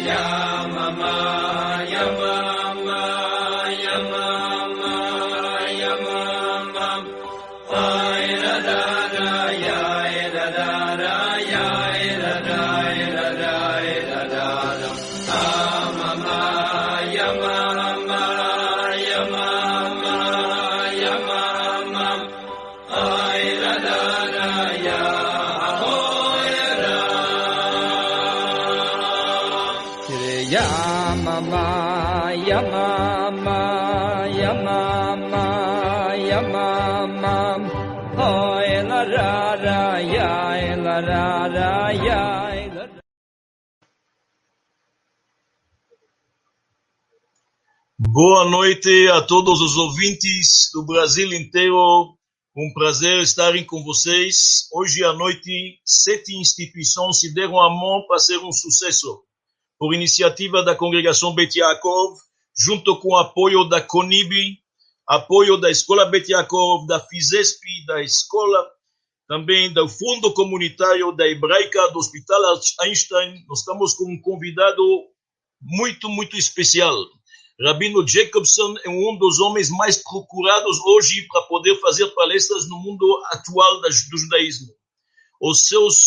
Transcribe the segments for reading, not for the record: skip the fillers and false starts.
Boa noite a todos os ouvintes do Brasil inteiro. Um prazer estarem com vocês. Hoje à noite, 7 instituições se deram a mão para ser um sucesso. Por iniciativa da Congregação Bet Yaakov, junto com o apoio da CONIB, apoio da Escola Bet Yaakov, da FISESP, da Escola, também do Fundo Comunitário da Hebraica, do Hospital Einstein. Nós estamos com um convidado muito especial. Rabino Jacobson é um dos homens mais procurados hoje para poder fazer palestras no mundo atual do judaísmo. Os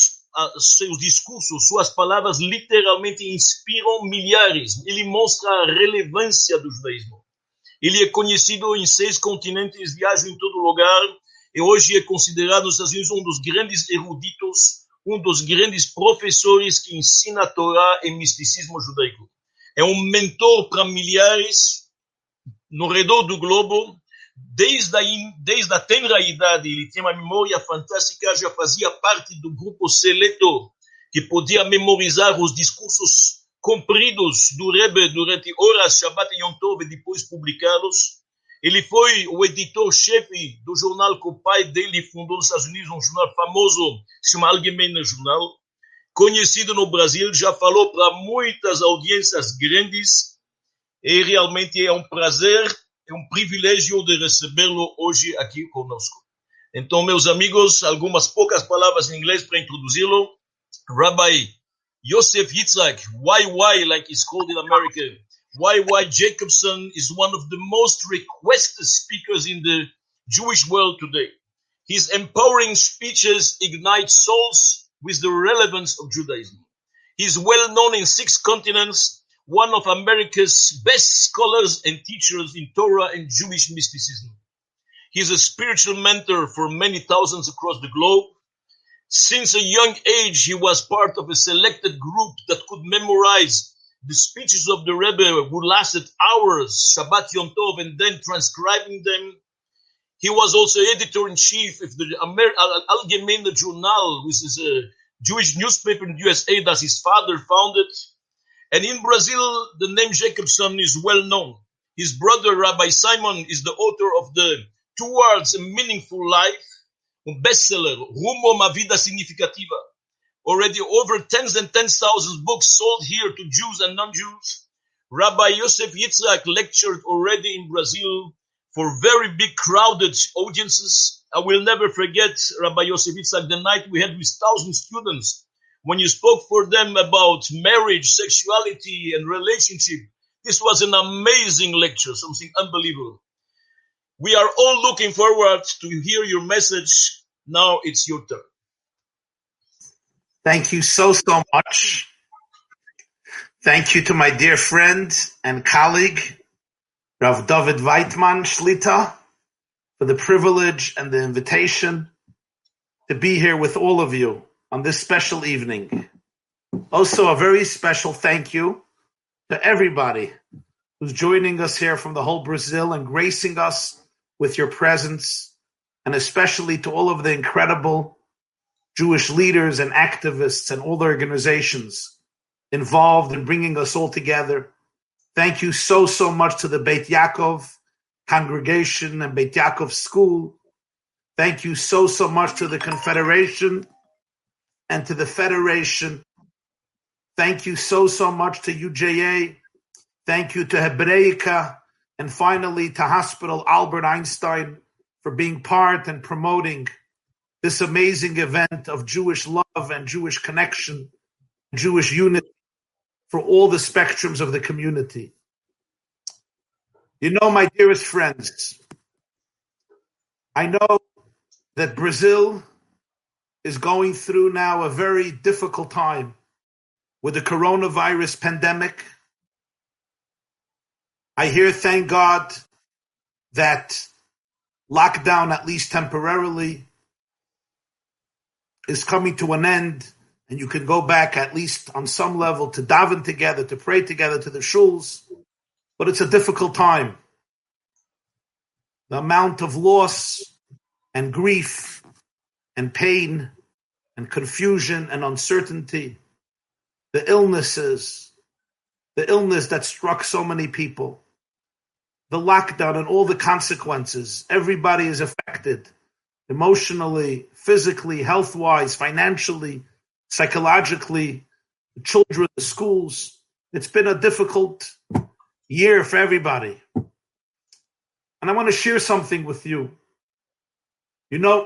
seus discursos, suas palavras literalmente inspiram milhares. Ele mostra a relevância do judaísmo. Ele é conhecido em 6 continentes, viaja em todo lugar e hoje é considerado nos Estados Unidos um dos grandes eruditos, um dos grandes professores que ensina a Torá e misticismo judaico. É um mentor para milhares no redor do globo. Desde a tenra idade, ele tinha uma memória fantástica, já fazia parte do grupo seleto, que podia memorizar os discursos compridos do Rebbe durante horas, Shabbat e Yom Tov, e depois publicados. Ele foi o editor-chefe do jornal que o pai dele fundou nos Estados Unidos, um jornal famoso, se chama Allgemeiner Jornal. Conhecido no Brasil, já falou para muitas audiências grandes e realmente é um prazer, é um privilégio de recebê-lo hoje aqui conosco. Então, meus amigos, algumas poucas palavras em inglês para introduzi-lo. Rabbi Yosef Yitzhak, YY, like it's called in America, YY Jacobson is one of the most requested speakers in the Jewish world today. His empowering speeches ignite souls with the relevance of Judaism. He is well known in 6 continents, one of America's best scholars and teachers in Torah and Jewish mysticism. He is a spiritual mentor for many thousands across the globe. Since a young age, he was part of a selected group that could memorize the speeches of the Rebbe, who lasted hours, Shabbat Yom Tov, and then transcribing them. He was also editor-in-chief of the Allgemeine Journal, which is a Jewish newspaper in the USA that his father founded. And in Brazil, the name Jacobson is well known. His brother, Rabbi Simon, is the author of the Towards a Meaningful Life, a bestseller, Rumo a Vida Significativa. Already over tens and 10,000 books sold here to Jews and non-Jews. Rabbi Yosef Yitzhak lectured already in Brazil for very big crowded audiences. I will never forget, Rabbi Yosef Yitzhak, the night we had with 1,000 students, when you spoke for them about marriage, sexuality, and relationship. This was an amazing lecture, something unbelievable. We are all looking forward to hear your message. Now it's your turn. Thank you so much. Thank you to my dear friend and colleague, Rav David Weitman Shlita, for the privilege and the invitation to be here with all of you on this special evening. Also, a very special thank you to everybody who's joining us here from the whole Brazil and gracing us with your presence, and especially to all of the incredible Jewish leaders and activists and all the organizations involved in bringing us all together. Thank you so much to the Beit Yaakov congregation and Beit Yaakov school. Thank you so much to the Confederation and to the Federation. Thank you so much to UJA. Thank you to Hebraica. And finally to Hospital Albert Einstein for being part and promoting this amazing event of Jewish love and Jewish connection, Jewish unity. for all the spectrums of the community. You know, my dearest friends, I know that Brazil is going through now a very difficult time with the coronavirus pandemic. I hear, thank God, that lockdown, at least temporarily, is coming to an end, and you can go back, at least on some level, to daven together, to pray together, to the shuls. But it's a difficult time. The amount of loss and grief and pain and confusion and uncertainty, the illness that struck so many people, the lockdown and all the consequences. Everybody is affected emotionally, physically, health-wise, financially, psychologically, the children, the schools. It's been a difficult year for everybody. And I want to share something with you. You know,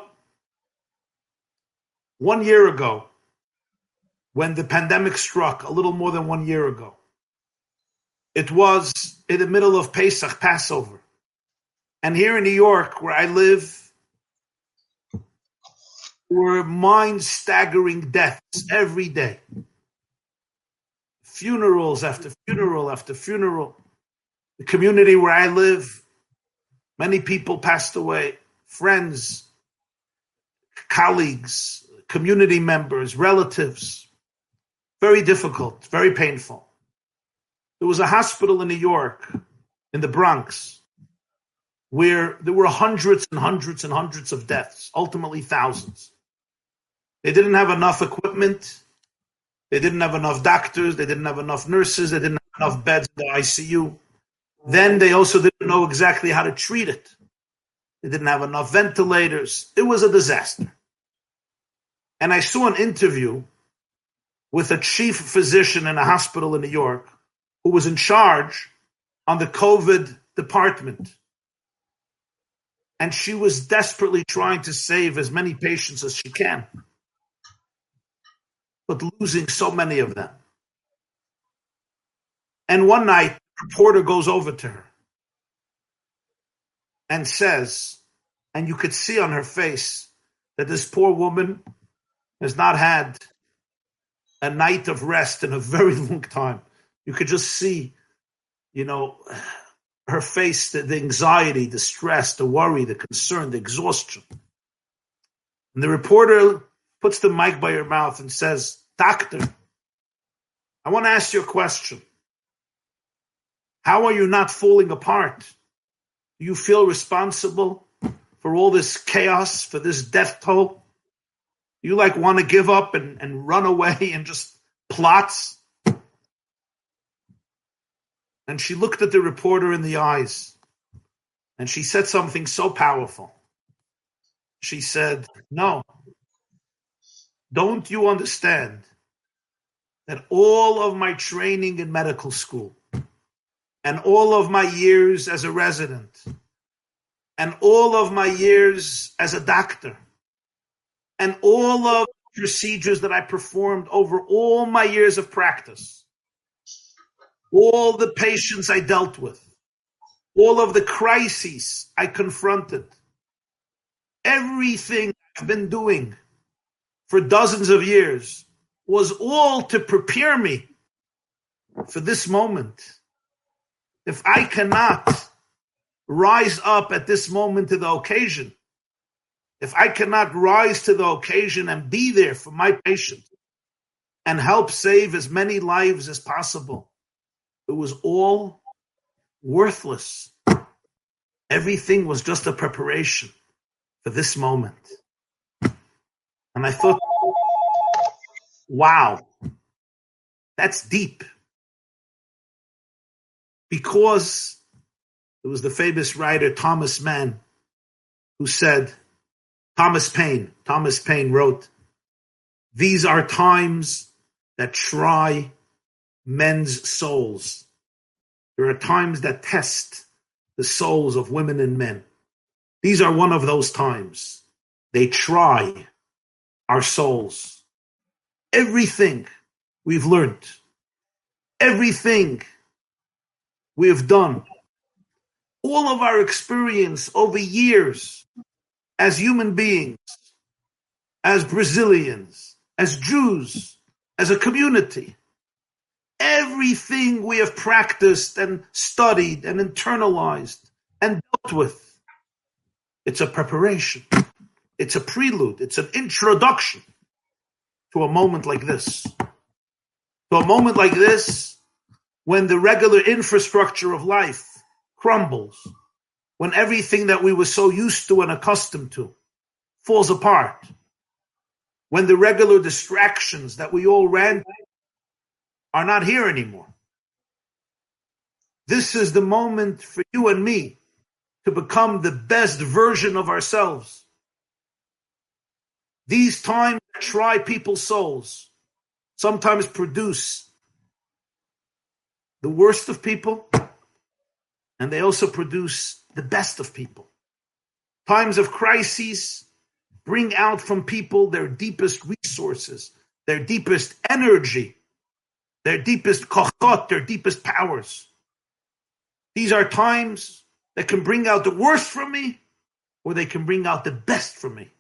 1 year ago, when the pandemic struck, a little more than 1 year ago, it was in the middle of Pesach, Passover. And here in New York, where I live, were mind-staggering deaths every day. Funerals after funeral after funeral. The community where I live, many people passed away, friends, colleagues, community members, relatives. Very difficult, very painful. There was a hospital in New York, in the Bronx, where there were hundreds and hundreds and hundreds of deaths, ultimately thousands. They didn't have enough equipment. They didn't have enough doctors. They didn't have enough nurses. They didn't have enough beds in the ICU. Then they also didn't know exactly how to treat it. They didn't have enough ventilators. It was a disaster. And I saw an interview with a chief physician in a hospital in New York who was in charge on the COVID department. And she was desperately trying to save as many patients as she can, but losing so many of them. And one night, a reporter goes over to her and says, and you could see on her face that this poor woman has not had a night of rest in a very long time. You could just see, her face, the anxiety, the stress, the worry, the concern, the exhaustion. And the reporter puts the mic by her mouth and says, "Doctor, I want to ask you a question. How are you not falling apart? Do you feel responsible for all this chaos, for this death toll? Do you want to give up and run away and just plots?" And she looked at the reporter in the eyes and she said something so powerful. She said, "No, don't you understand that all of my training in medical school and all of my years as a resident and all of my years as a doctor and all of the procedures that I performed over all my years of practice, all the patients I dealt with, all of the crises I confronted, everything I've been doing for dozens of years was all to prepare me for this moment. If I cannot rise up at this moment to the occasion, if I cannot rise to the occasion and be there for my patient and help save as many lives as possible, it was all worthless. Everything was just a preparation for this moment." And I thought, wow, that's deep. Because it was the famous writer Thomas Mann who said, Thomas Paine wrote, "These are times that try men's souls. There are times that test the souls of women and men. These are one of those times. They try our souls. Everything we've learned, everything we have done, all of our experience over years as human beings, as Brazilians, as Jews, as a community, everything we have practiced and studied and internalized and dealt with, it's a preparation. It's a prelude. It's an introduction to a moment like this. To a moment like this, when the regular infrastructure of life crumbles, when everything that we were so used to and accustomed to falls apart, when the regular distractions that we all ran to are not here anymore. This is the moment for you and me to become the best version of ourselves. These times try people's souls, sometimes produce the worst of people, and they also produce the best of people. Times of crises bring out from people their deepest resources, their deepest energy, their deepest kochot, their deepest powers. These are times that can bring out the worst from me, or they can bring out the best from me.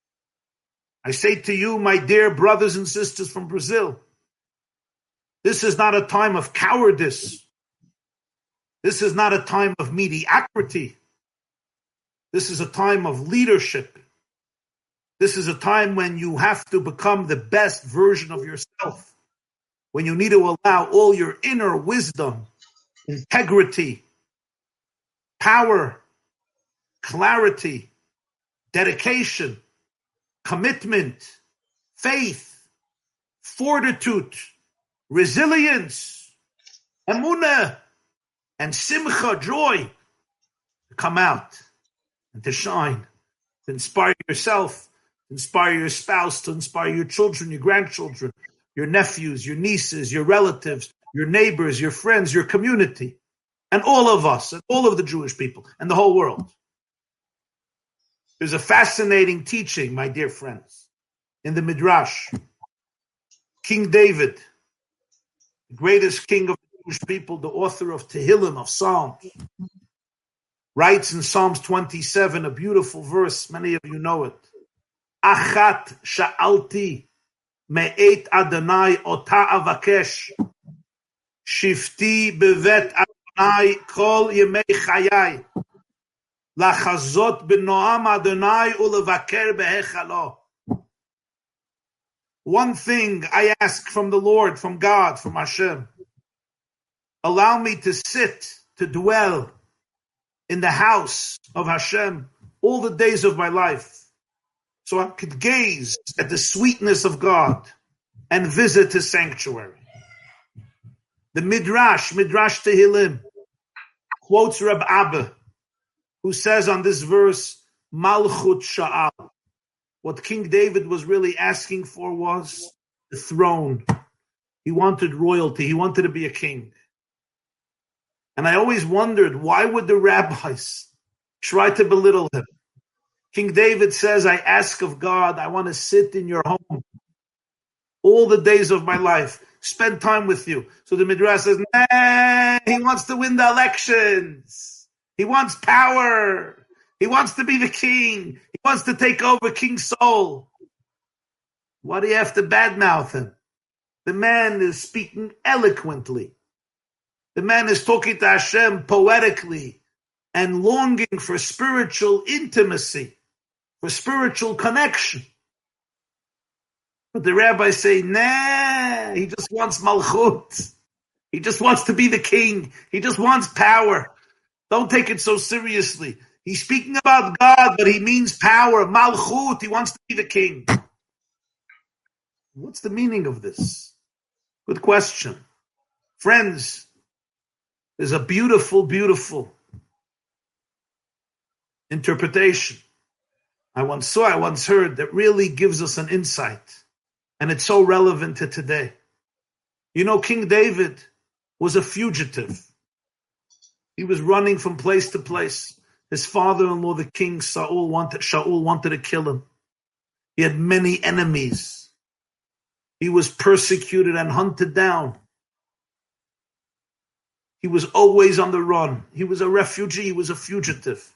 I say to you, my dear brothers and sisters from Brazil, this is not a time of cowardice. This is not a time of mediocrity. This is a time of leadership. This is a time when you have to become the best version of yourself, when you need to allow all your inner wisdom, integrity, power, clarity, dedication, commitment, faith, fortitude, resilience, emunah, and simcha, joy, to come out and to shine, to inspire yourself, to inspire your spouse, to inspire your children, your grandchildren, your nephews, your nieces, your relatives, your neighbors, your friends, your community, and all of us, and all of the Jewish people, and the whole world. There's a fascinating teaching, my dear friends, in the Midrash. King David, the greatest king of the Jewish people, the author of Tehillim, of Psalms, writes in Psalms 27, a beautiful verse, many of you know it. Achat sha'alti me'et Adonai ota avakesh, shifti bevet Adonai kol yemei chayai. Lachazot b'noam Adonai ulevaker behechalo. One thing I ask from the Lord, from God, from Hashem. Allow me to sit, to dwell in the house of Hashem all the days of my life, so I could gaze at the sweetness of God and visit His sanctuary. The Midrash Tehillim, quotes Reb Abba, who says on this verse, Malchut Sha'al. What King David was really asking for was the throne. He wanted royalty. He wanted to be a king. And I always wondered, why would the rabbis try to belittle him? King David says, I ask of God, I want to sit in your home all the days of my life, spend time with you. So the Midrash says, nah, he wants to win the elections. He wants power. He wants to be the king. He wants to take over King Saul. Why do you have to badmouth him? The man is speaking eloquently. The man is talking to Hashem poetically and longing for spiritual intimacy, for spiritual connection. But the rabbis say, nah, he just wants malchut. He just wants to be the king. He just wants power. Don't take it so seriously. He's speaking about God, but he means power, malchut. He wants to be the king. What's the meaning of this? Good question. Friends, there's a beautiful, beautiful interpretation I once heard that really gives us an insight. And it's so relevant to today. You know, King David was a fugitive. He was running from place to place. His father-in-law, the king Shaul wanted to kill him. He had many enemies. He was persecuted and hunted down. He was always on the run. He was a refugee. He was a fugitive.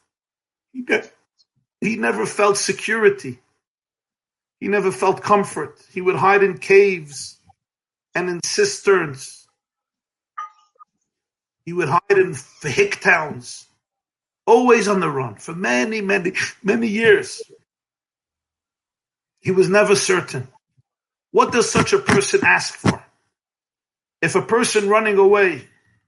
He never felt security. He never felt comfort. He would hide in caves and in cisterns. He would hide in hick towns, always on the run for many, many, many years. He was never certain. What does such a person ask for? If a person running away,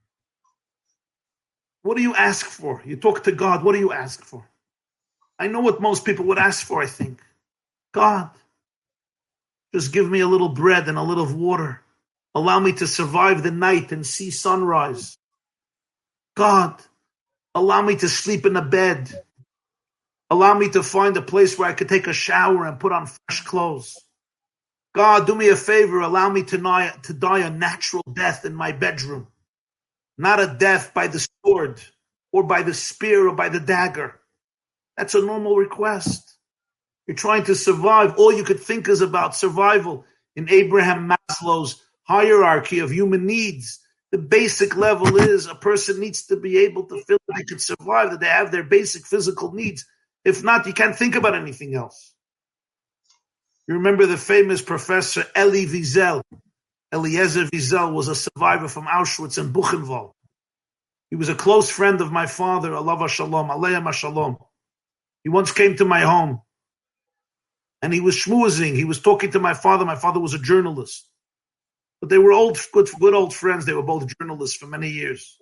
what do you ask for? You talk to God, what do you ask for? I know what most people would ask for, I think. God, just give me a little bread and a little water. Allow me to survive the night and see sunrise. God, allow me to sleep in a bed. Allow me to find a place where I could take a shower and put on fresh clothes. God, do me a favor. Allow me to die a natural death in my bedroom. Not a death by the sword or by the spear or by the dagger. That's a normal request. You're trying to survive. All you could think is about survival. In Abraham Maslow's hierarchy of human needs, the basic level is a person needs to be able to feel that they can survive, that they have their basic physical needs. If not, you can't think about anything else. You remember the famous professor Elie Wiesel. Eliezer Wiesel was a survivor from Auschwitz and Buchenwald. He was a close friend of my father, Alav Shalom, Aleim Shalom. He once came to my home and he was schmoozing. He was talking to my father. My father was a journalist. But they were good old friends. They were both journalists for many years.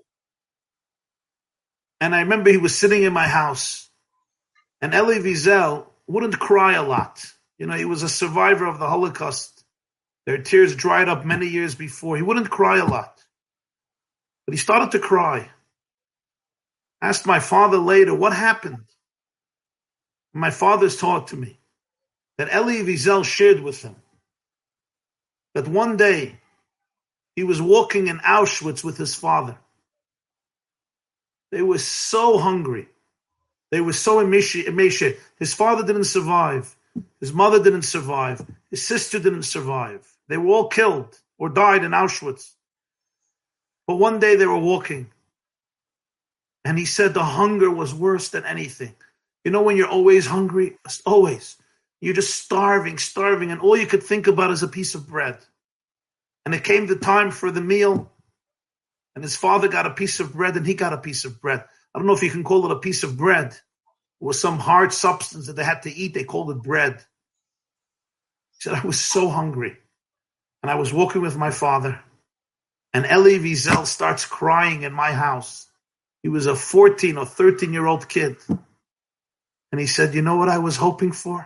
And I remember he was sitting in my house. And Elie Wiesel wouldn't cry a lot. You know, he was a survivor of the Holocaust. Their tears dried up many years before. He wouldn't cry a lot. But he started to cry. Asked my father later, what happened? My father's taught to me that Elie Wiesel shared with him that one day he was walking in Auschwitz with his father. They were so hungry. They were so emaciated. His father didn't survive. His mother didn't survive. His sister didn't survive. They were all killed or died in Auschwitz. But one day they were walking. And he said the hunger was worse than anything. You know when you're always hungry? Always. You're just starving, and all you could think about is a piece of bread. And it came the time for the meal, and his father got a piece of bread, and he got a piece of bread. I don't know if you can call it a piece of bread. It was some hard substance that they had to eat. They called it bread. He said, I was so hungry. And I was walking with my father, and Elie Wiesel starts crying in my house. He was a 14 or 13-year-old kid. And he said, you know what I was hoping for?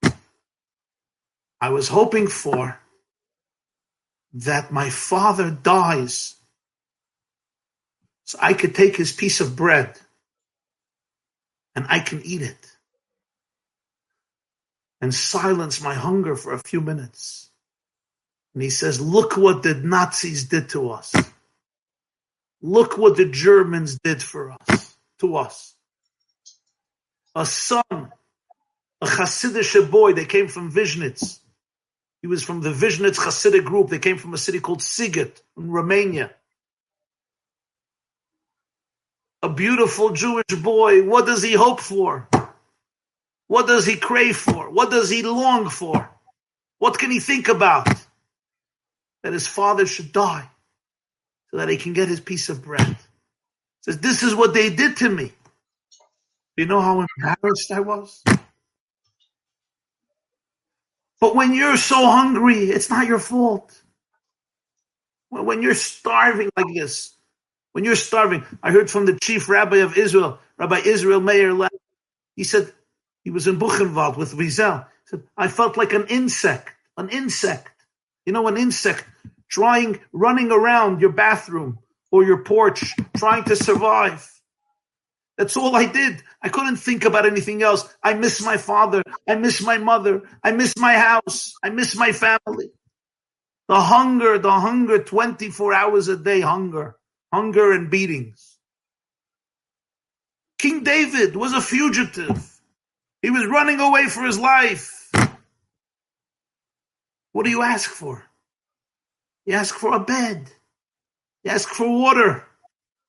I was hoping for that my father dies so I could take his piece of bread and I can eat it and silence my hunger for a few minutes. And he says, look what the Nazis did to us. Look what the Germans did to us. A son, a Hasidic boy, they came from Vizhnitz. He was from the Vizhnitz Hasidic group. They came from a city called Sighet in Romania. A beautiful Jewish boy. What does he hope for? What does he crave for? What does he long for? What can he think about? That his father should die so that he can get his piece of bread. He says, this is what they did to me. Do you know how embarrassed I was? But when you're so hungry, it's not your fault. When you're starving like this, when you're starving, I heard from the chief rabbi of Israel, Rabbi Israel Meir Lev. He said, he was in Buchenwald with Wiesel. He said, I felt like an insect. You know, an insect running around your bathroom or your porch, trying to survive. That's all I did. I couldn't think about anything else. I miss my father. I miss my mother. I miss my house. I miss my family. The hunger, 24 hours a day, hunger and beatings. King David was a fugitive. He was running away for his life. What do you ask for? You ask for a bed. You ask for water.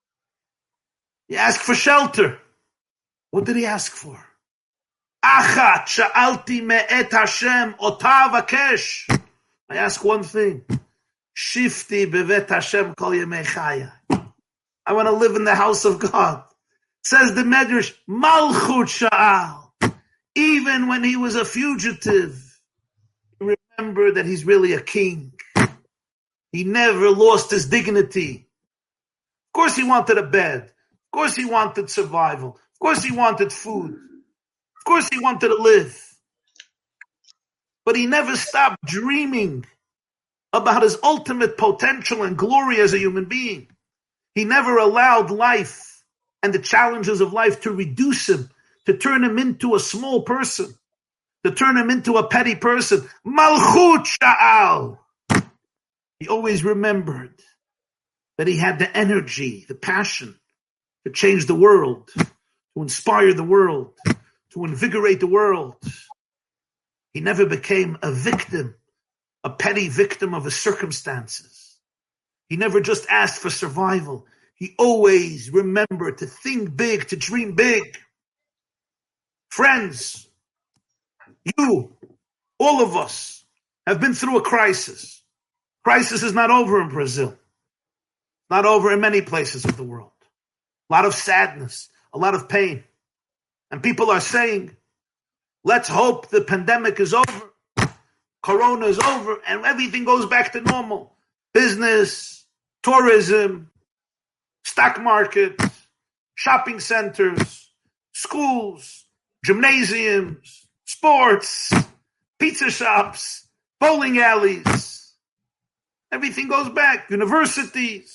He asked for shelter. What did he ask for? Achat sha'alti me'et Hashem otav akesh. I ask one thing. Shifti bevet Hashem kol yemei chaya. I want to live in the house of God. Says the Medrash, Malchut sha'al. Even when he was a fugitive, remember that he's really a king. He never lost his dignity. Of course he wanted a bed. Of course he wanted survival. Of course he wanted food. Of course he wanted to live. But he never stopped dreaming about his ultimate potential and glory as a human being. He never allowed life and the challenges of life to reduce him, to turn him into a small person, to turn him into a petty person. Malchut sha'al. He always remembered that he had the energy, the passion to change the world, to inspire the world, to invigorate the world. He never became a victim, a petty victim of his circumstances. He never just asked for survival. He always remembered to think big, to dream big. Friends, you, all of us, have been through a crisis. Crisis is not over in Brazil. Not over in many places of the world. A lot of sadness, a lot of pain. And people are saying, let's hope the pandemic is over, Corona is over, and everything goes back to normal. Business, tourism, stock market, shopping centers, schools, gymnasiums, sports, pizza shops, bowling alleys. Everything goes back. Universities.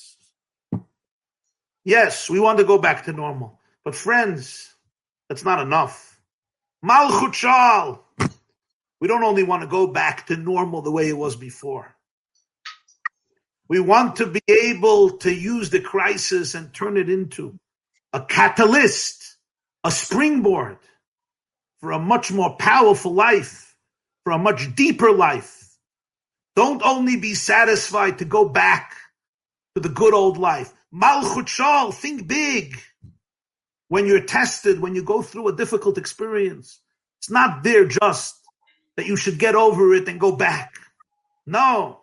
Yes, we want to go back to normal. But friends, that's not enough. Malchut sha'al. We don't only want to go back to normal the way it was before. We want to be able to use the crisis and turn it into a catalyst, a springboard for a much more powerful life, for a much deeper life. Don't only be satisfied to go back to the good old life. Malchut sha'al, think big. When you're tested, when you go through a difficult experience, it's not there just that you should get over it and go back. No.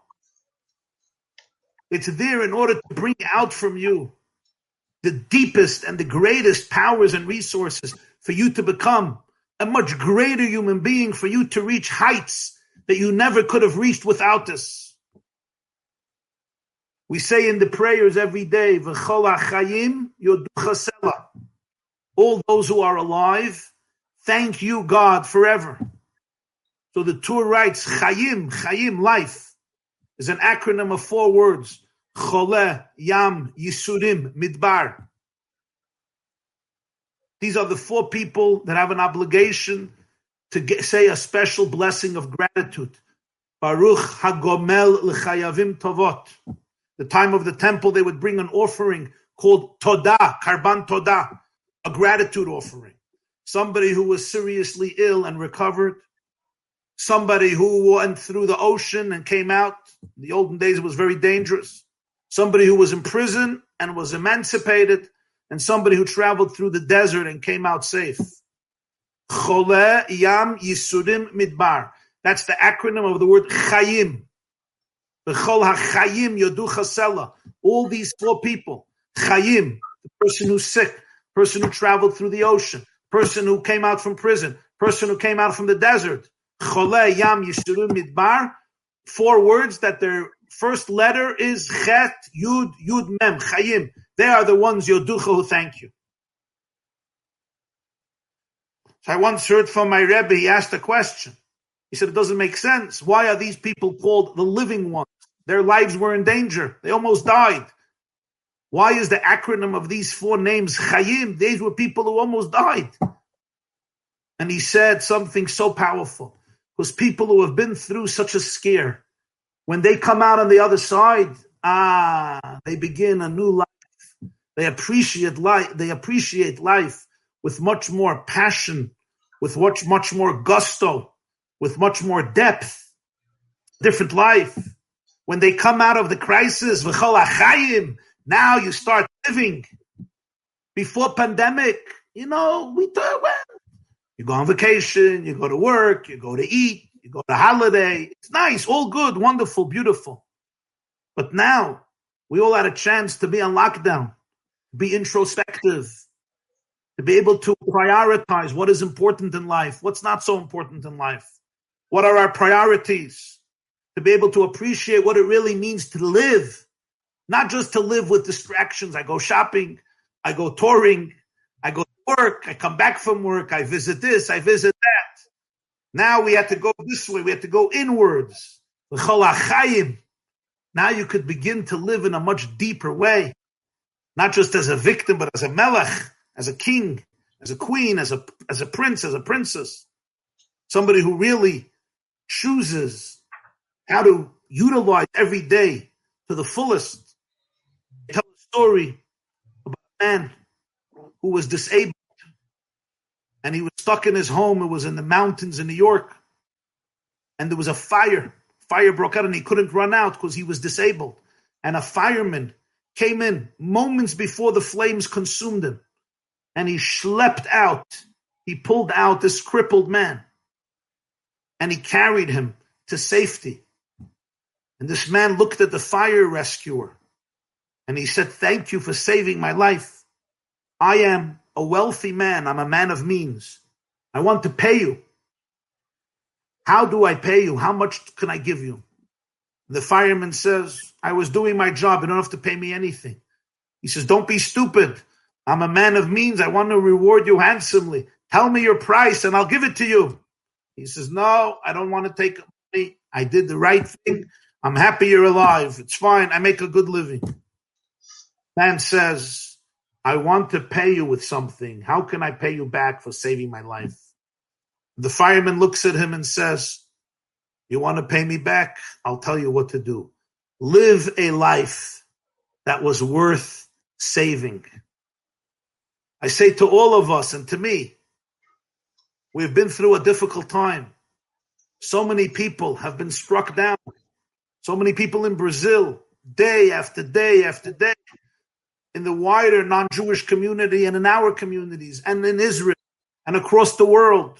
It's there in order to bring out from you the deepest and the greatest powers and resources for you to become a much greater human being, for you to reach heights that you never could have reached without this. We say in the prayers every day, V'chol ha'chayim yoducha sela. All those who are alive, thank you, God, forever. So the Tur writes, Chayim, life, is an acronym of 4 words. Chole, Yam, Yisurim, Midbar. These are the 4 people that have an obligation to say a special blessing of gratitude. Baruch HaGomel L'Chayavim Tovot. The time of the temple, they would bring an offering called Todah, Karban Todah, a gratitude offering. Somebody who was seriously ill and recovered. Somebody who went through the ocean and came out. In the olden days, it was very dangerous. Somebody who was in prison and was emancipated. And somebody who traveled through the desert and came out safe. Chole, Yam, Yisurim, Midbar. That's the acronym of the word Chayim. B'chol ha'chayim yoducha sela. All these 4 people. Chayim, the person who's sick, person who traveled through the ocean, person who came out from prison, person who came out from the desert. Chole, Yam, Yisurim, Midbar. 4 words that their first letter is Chet, Yud, Yud, Mem, Chayim. They are the ones, Yoducha, who thank you. So I once heard from my Rebbe, he asked a question. He said, it doesn't make sense. Why are these people called the living ones? Their lives were in danger. They almost died. Why is the acronym of these 4 names Chayim? These were people who almost died. And he said something so powerful. Because people who have been through such a scare, when they come out on the other side, they begin a new life. They appreciate life with much more passion, with much more gusto, with much more depth. Different life. When they come out of the crisis, v'chol ha'chayim, now you start living. Before pandemic, we thought, well, you go on vacation, you go to work, you go to eat, you go to holiday. It's nice, all good, wonderful, beautiful. But now, we all had a chance to be on lockdown, be introspective, to be able to prioritize what is important in life, what's not so important in life. What are our priorities? To be able to appreciate what it really means to live, not just to live with distractions. I go shopping, I go touring, I go to work, I come back from work, I visit this, I visit that. Now we have to go this way, we have to go inwards. Now you could begin to live in a much deeper way, not just as a victim, but as a melech, as a king, as a queen, as a prince, as a princess. Somebody who really chooses how to utilize every day to the fullest. I tell a story about a man who was disabled and he was stuck in his home. It was in the mountains in New York, and there was a fire. Fire broke out and he couldn't run out because he was disabled. And a fireman came in moments before the flames consumed him, and he pulled out this crippled man, and he carried him to safety. And this man looked at the fire rescuer and he said, "Thank you for saving my life. I am a wealthy man. I'm a man of means. I want to pay you. How do I pay you? How much can I give you?" The fireman says, "I was doing my job. You don't have to pay me anything." He says, "Don't be stupid. I'm a man of means. I want to reward you handsomely. Tell me your price and I'll give it to you." He says, "No, I don't want to take money. I did the right thing. I'm happy you're alive. It's fine. I make a good living." Man says, "I want to pay you with something. How can I pay you back for saving my life?" The fireman looks at him and says, "You want to pay me back? I'll tell you what to do. Live a life that was worth saving." I say to all of us and to me, we've been through a difficult time. So many people have been struck down. So many people in Brazil, day after day after day, in the wider non-Jewish community and in our communities and in Israel and across the world.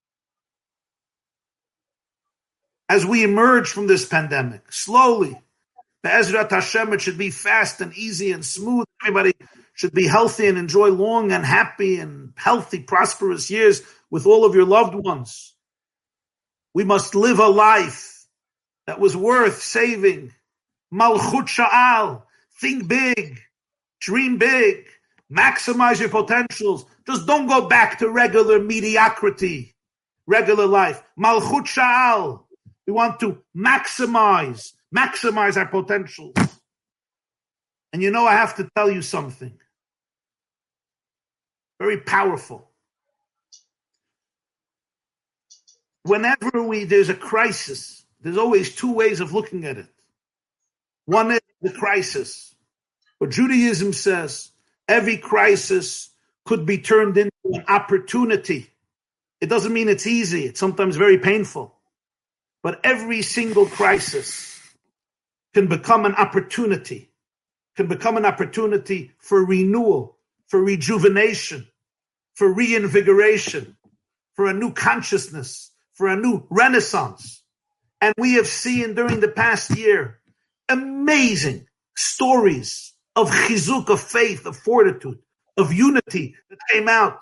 As we emerge from this pandemic, slowly, Be'ezrat Hashem, it should be fast and easy and smooth. Everybody should be healthy and enjoy long and happy and healthy, prosperous years with all of your loved ones. We must live a life that was worth saving. Malchut Sha'al. Think big. Dream big. Maximize your potentials. Just don't go back to regular mediocrity. Regular life. Malchut Sha'al. We want to maximize our potentials. And I have to tell you something very powerful. Whenever there's a crisis, there's always two ways of looking at it. One is the crisis. But Judaism says every crisis could be turned into an opportunity. It doesn't mean it's easy. It's sometimes very painful. But every single crisis can become an opportunity. Can become an opportunity for renewal, for rejuvenation, for reinvigoration, for a new consciousness, for a new renaissance. And we have seen during the past year amazing stories of chizuk, of faith, of fortitude, of unity that came out.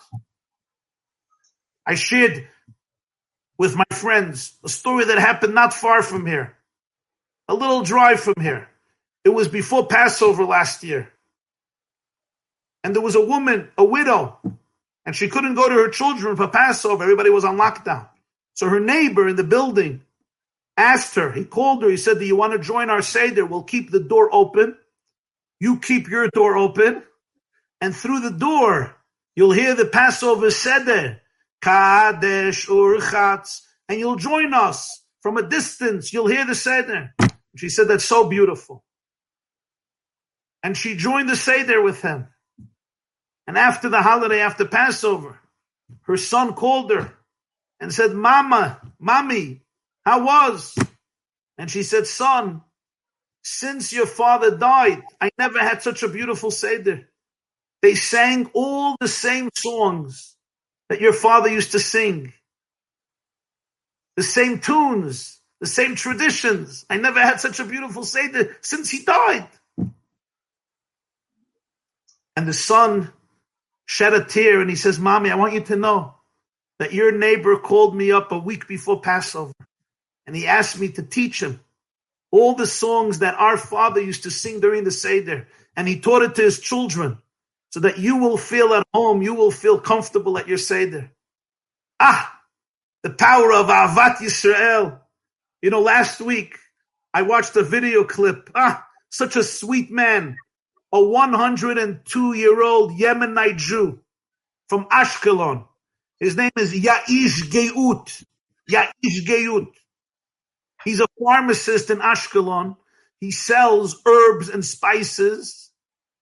I shared with my friends a story that happened not far from here, a little drive from here. It was before Passover last year. And there was a woman, a widow, and she couldn't go to her children for Passover. Everybody was on lockdown. So her neighbor in the building asked her, he called her, he said, "Do you want to join our Seder? We'll keep the door open. You keep your door open. And through the door, you'll hear the Passover Seder, Kadesh Urchatz, and you'll join us from a distance. You'll hear the Seder." She said, "That's so beautiful." And she joined the Seder with him. And after the holiday, after Passover, her son called her and said, Mommy, how was?" And she said, "Son, since your father died, I never had such a beautiful Seder. They sang all the same songs that your father used to sing. The same tunes, the same traditions. I never had such a beautiful Seder since he died. And the son shed a tear and he says, Mommy, I want you to know that your neighbor called me up a week before Passover and he asked me to teach him all the songs that our father used to sing during the Seder. And he taught it to his children so that you will feel at home, you will feel comfortable at your Seder. The power of Ahavat Yisrael. You know, last week I watched a video clip. Such a sweet man. A 102-year-old Yemenite Jew from Ashkelon. His name is Yaish Geut. Yaish Geut. He's a pharmacist in Ashkelon. He sells herbs and spices,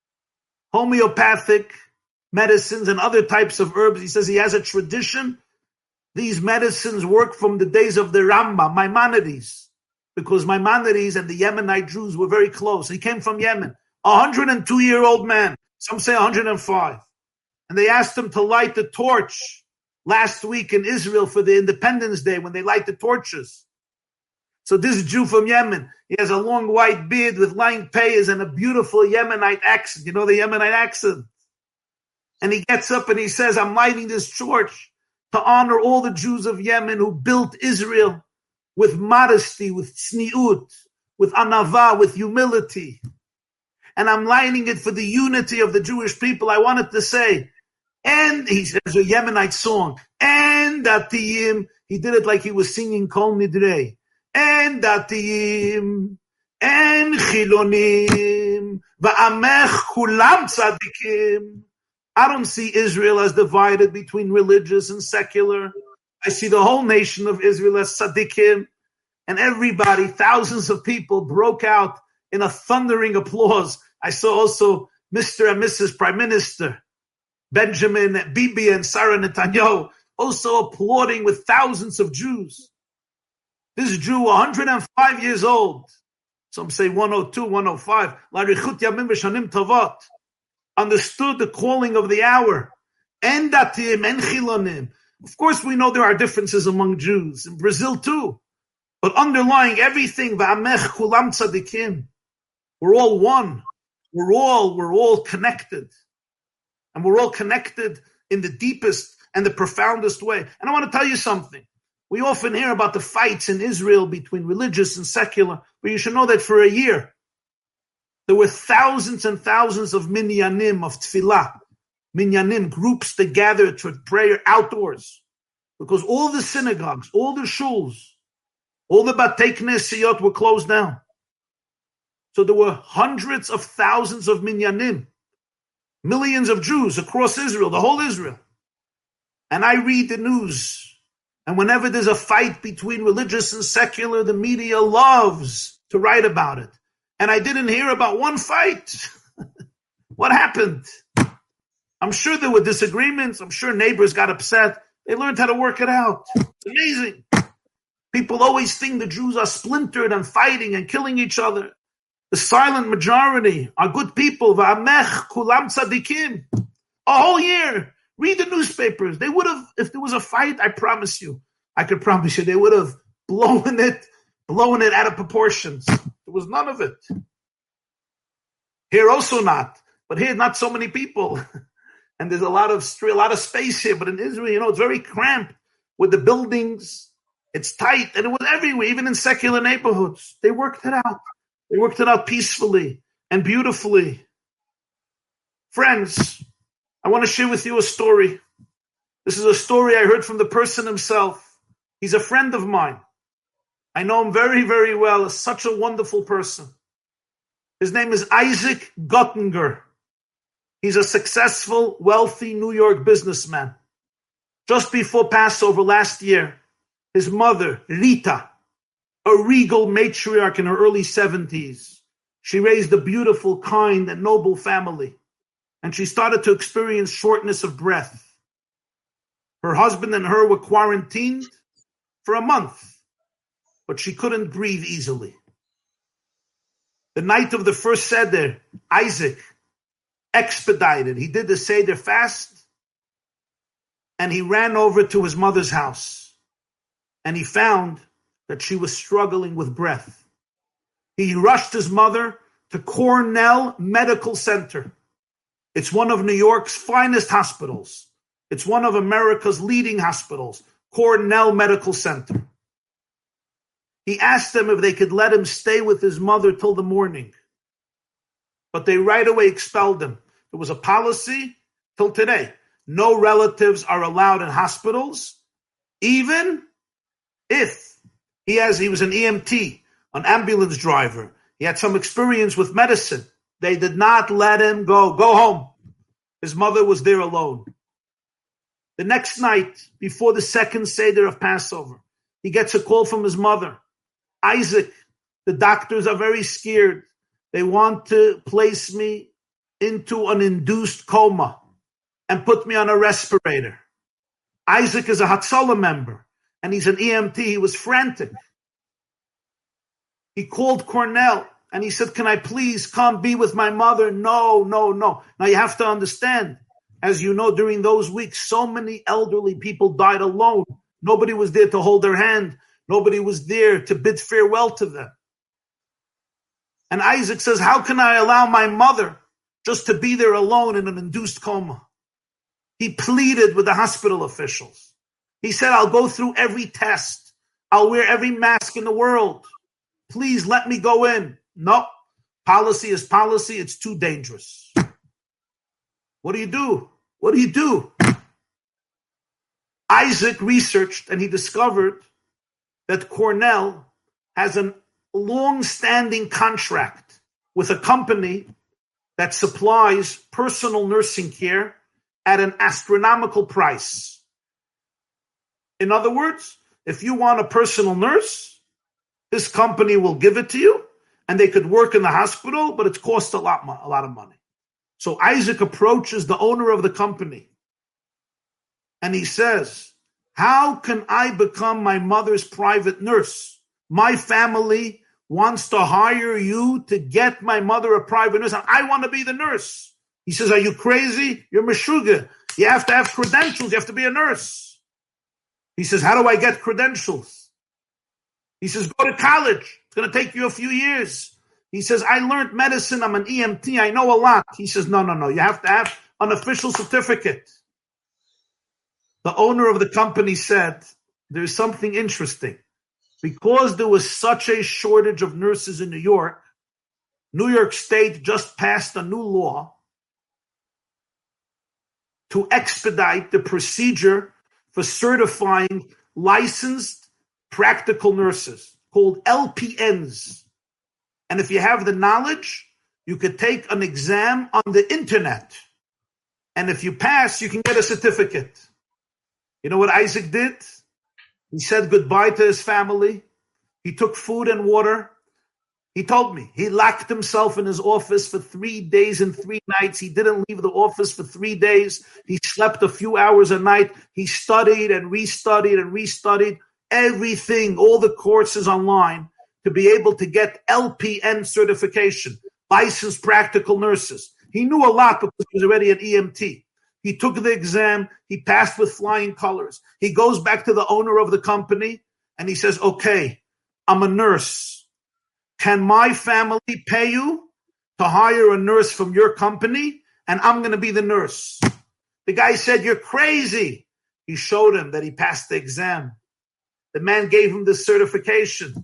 homeopathic medicines and other types of herbs. He says he has a tradition. These medicines work from the days of the Rambam, Maimonides, because Maimonides and the Yemenite Jews were very close. He came from Yemen. 102-year-old man. Some say 105. And they asked him to light the torch last week in Israel for the Independence Day when they light the torches. So this Jew from Yemen, he has a long white beard with lying payas and a beautiful Yemenite accent. You know the Yemenite accent? And he gets up and he says, I'm lighting this torch to honor all the Jews of Yemen who built Israel with modesty, with tzniut, with anava, with humility. And I'm lighting it for the unity of the Jewish people. I wanted to say, and he says a Yemenite song, and datiyim, he did it like he was singing Kol Nidrei, and datiyim, and chilonim, va'amech kulam tzadikim. I don't see Israel as divided between religious and secular. I see the whole nation of Israel as tzaddikim, and everybody, thousands of people broke out in a thundering applause. I saw also Mr. and Mrs. Prime Minister, Benjamin, Bibi, and Sarah Netanyahu, also applauding with thousands of Jews. This Jew, 105 years old, some say 102, 105, Larichut Yamim V'Shanim Tovot, understood the calling of the hour. En datim, en chilonim. Of course, we know there are differences among Jews, in Brazil too. But underlying everything, V'amech kulam tzadikim. We're all one. We're all connected. And we're all connected in the deepest and the profoundest way. And I want to tell you something. We often hear about the fights in Israel between religious and secular, but you should know that for a year, there were thousands and thousands of minyanim, of tefillah, minyanim, groups that gathered to prayer outdoors. Because all the synagogues, all the shuls, all the batei knesiyot were closed down. So there were hundreds of thousands of minyanim, millions of Jews across Israel, the whole Israel. And I read the news. And whenever there's a fight between religious and secular, the media loves to write about it. And I didn't hear about one fight. What happened? I'm sure there were disagreements. I'm sure neighbors got upset. They learned how to work it out. It's amazing. People always think the Jews are splintered and fighting and killing each other. The silent majority are good people. Va'amech kulam tzadikim. A whole year. Read the newspapers. They would have, if there was a fight, I could promise you, they would have blown it out of proportions. There was none of it. Here also not. But here, not so many people. And there's a lot of space here. But in Israel, it's very cramped with the buildings. It's tight. And it was everywhere, even in secular neighborhoods. They worked it out. They worked it out peacefully and beautifully. Friends, I want to share with you a story. This is a story I heard from the person himself. He's a friend of mine. I know him very, very well. He's such a wonderful person. His name is Isaac Gottinger. He's a successful, wealthy New York businessman. Just before Passover last year, his mother, Rita, a regal matriarch in her early 70s, she raised a beautiful, kind, and noble family. And she started to experience shortness of breath. Her husband and her were quarantined for a month, but she couldn't breathe easily. The night of the first Seder, Isaac expedited. He did the Seder fast, and he ran over to his mother's house, and he found that she was struggling with breath. He rushed his mother to Cornell Medical Center. It's one of New York's finest hospitals. It's one of America's leading hospitals, Cornell Medical Center. He asked them if they could let him stay with his mother till the morning. But they right away expelled him. There was a policy till today. No relatives are allowed in hospitals, even if he was an EMT, an ambulance driver. He had some experience with medicine. They did not let him go. Go home. His mother was there alone. The next night, before the second Seder of Passover, he gets a call from his mother. Isaac, the doctors are very scared. They want to place me into an induced coma and put me on a respirator. Isaac is a Hatzalah member, and he's an EMT. He was frantic. He called Cornell, and he said, can I please come be with my mother? No. Now you have to understand, as you know, during those weeks, so many elderly people died alone. Nobody was there to hold their hand. Nobody was there to bid farewell to them. And Isaac says, how can I allow my mother just to be there alone in an induced coma? He pleaded with the hospital officials. He said, I'll go through every test. I'll wear every mask in the world. Please let me go in. No, policy is policy. It's too dangerous. What do you do? What do you do? Isaac researched and he discovered that Cornell has a long-standing contract with a company that supplies personal nursing care at an astronomical price. In other words, if you want a personal nurse, this company will give it to you, and they could work in the hospital, but it costs a lot of money. So Isaac approaches the owner of the company, and he says, how can I become my mother's private nurse? My family wants to hire you to get my mother a private nurse, and I want to be the nurse. He says, are you crazy? You're meshuga. You have to have credentials. You have to be a nurse. He says, how do I get credentials? He says, go to college. It's going to take you a few years. He says, I learned medicine. I'm an EMT. I know a lot. He says, no. You have to have an official certificate. The owner of the company said, there's something interesting. Because there was such a shortage of nurses in New York State just passed a new law to expedite the procedure for certifying licensed practical nurses called LPNs. And if you have the knowledge, you could take an exam on the internet. And if you pass, you can get a certificate. You know what Isaac did? He said goodbye to his family. He took food and water. He told me he locked himself in his office for 3 days and 3 nights. He didn't leave the office for 3 days. He slept a few hours a night. He studied and restudied everything, all the courses online to be able to get LPN certification, licensed practical nurses. He knew a lot because he was already an EMT. He took the exam. He passed with flying colors. He goes back to the owner of the company and he says, okay, I'm a nurse. Can my family pay you to hire a nurse from your company? And I'm going to be the nurse. The guy said, you're crazy. He showed him that he passed the exam. The man gave him the certification.